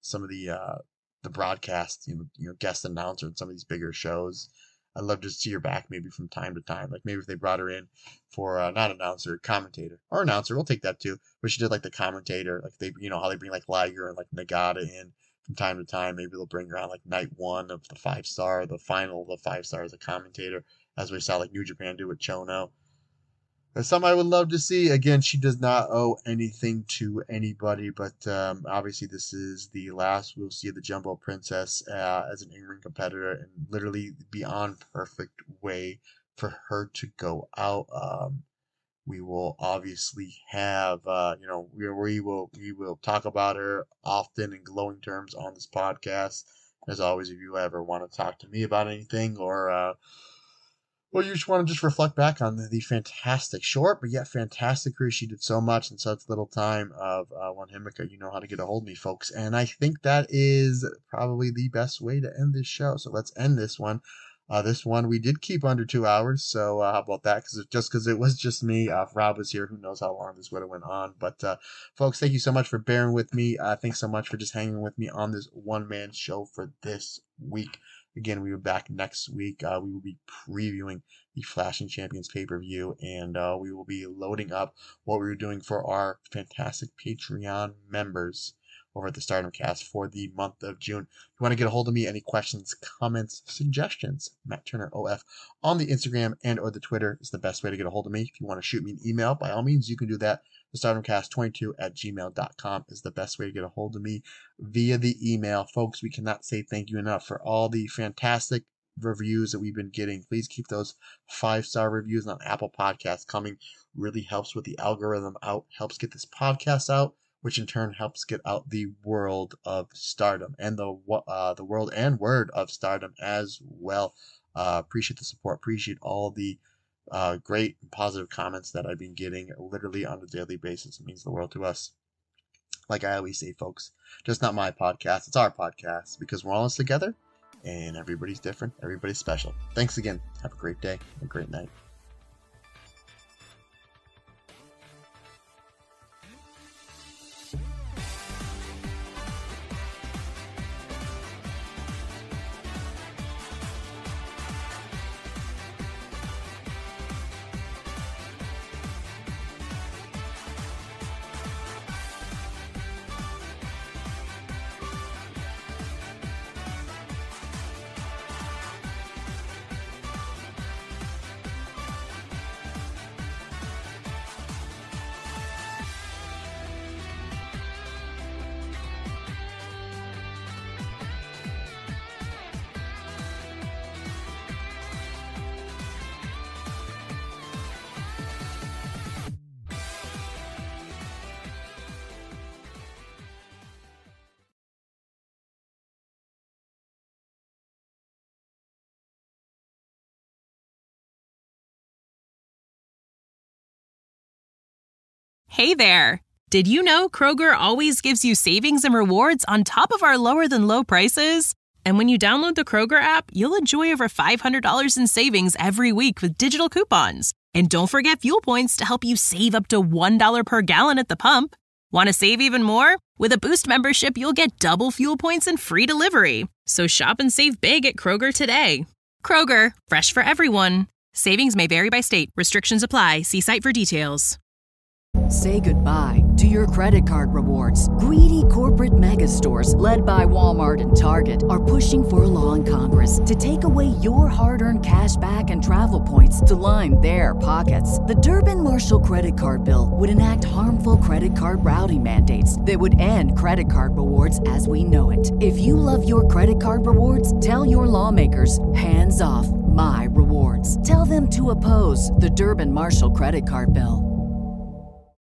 the broadcast, guest announcer in some of these bigger shows. I'd love to see her back maybe from time to time. Like maybe if they brought her in for not announcer, commentator, or announcer, we'll take that too. But she did like the commentator, like they, how they bring like Liger and like Nagata in from time to time. Maybe they'll bring her on like night 1 of the 5-star, the final of the 5-star as a commentator, as we saw like New Japan do with Chono. That's something I would love to see. Again, she does not owe anything to anybody, but obviously this is the last we'll see of the Jumbo Princess as an in-ring competitor, and literally beyond perfect way for her to go out. We will obviously have, we will talk about her often in glowing terms on this podcast. As always, if you ever want to talk to me about anything, or you just want to just reflect back on the fantastic, short but yet fantastic career she did so much in such little time of One Himeka, you know how to get a hold of me, folks. And I think that is probably the best way to end this show. So let's end this one. This one we did keep under 2 hours, so how about that? Because it was just me. If Rob was here, who knows how long this would have went on. But folks, thank you so much for bearing with me. Thanks so much for just hanging with me on this one-man show for this week. Again, we will be back next week. We will be previewing the Flashing Champions pay-per-view, and we will be loading up what we were doing for our fantastic Patreon members over at the Stardom Cast for the month of June. If you want to get a hold of me, any questions, comments, suggestions, Matt Turner OF on the Instagram and or the Twitter is the best way to get a hold of me. If you want to shoot me an email, by all means, you can do that. The StardomCast22@gmail.com is the best way to get a hold of me via the email. Folks, we cannot say thank you enough for all the fantastic reviews that we've been getting. Please keep those 5-star reviews on Apple Podcasts coming. Really helps with the algorithm out, helps get this podcast out, which in turn helps get out the world of Stardom and the world and word of Stardom as well. Appreciate the support. Appreciate all the great and positive comments that I've been getting literally on a daily basis. It means the world to us. Like I always say, folks, just not my podcast. It's our podcast, because we're all in this together and everybody's different. Everybody's special. Thanks again. Have a great day. A great night. Hey there! Did you know Kroger always gives you savings and rewards on top of our lower-than-low prices? And when you download the Kroger app, you'll enjoy over $500 in savings every week with digital coupons. And don't forget fuel points to help you save up to $1 per gallon at the pump. Want to save even more? With a Boost membership, you'll get double fuel points and free delivery. So shop and save big at Kroger today. Kroger, fresh for everyone. Savings may vary by state. Restrictions apply. See site for details. Say goodbye to your credit card rewards. Greedy corporate mega stores, led by Walmart and Target, are pushing for a law in Congress to take away your hard-earned cash back and travel points to line their pockets. The Durbin-Marshall credit card bill would enact harmful credit card routing mandates that would end credit card rewards as we know it. If you love your credit card rewards, tell your lawmakers, hands off my rewards. Tell them to oppose the Durbin-Marshall credit card bill.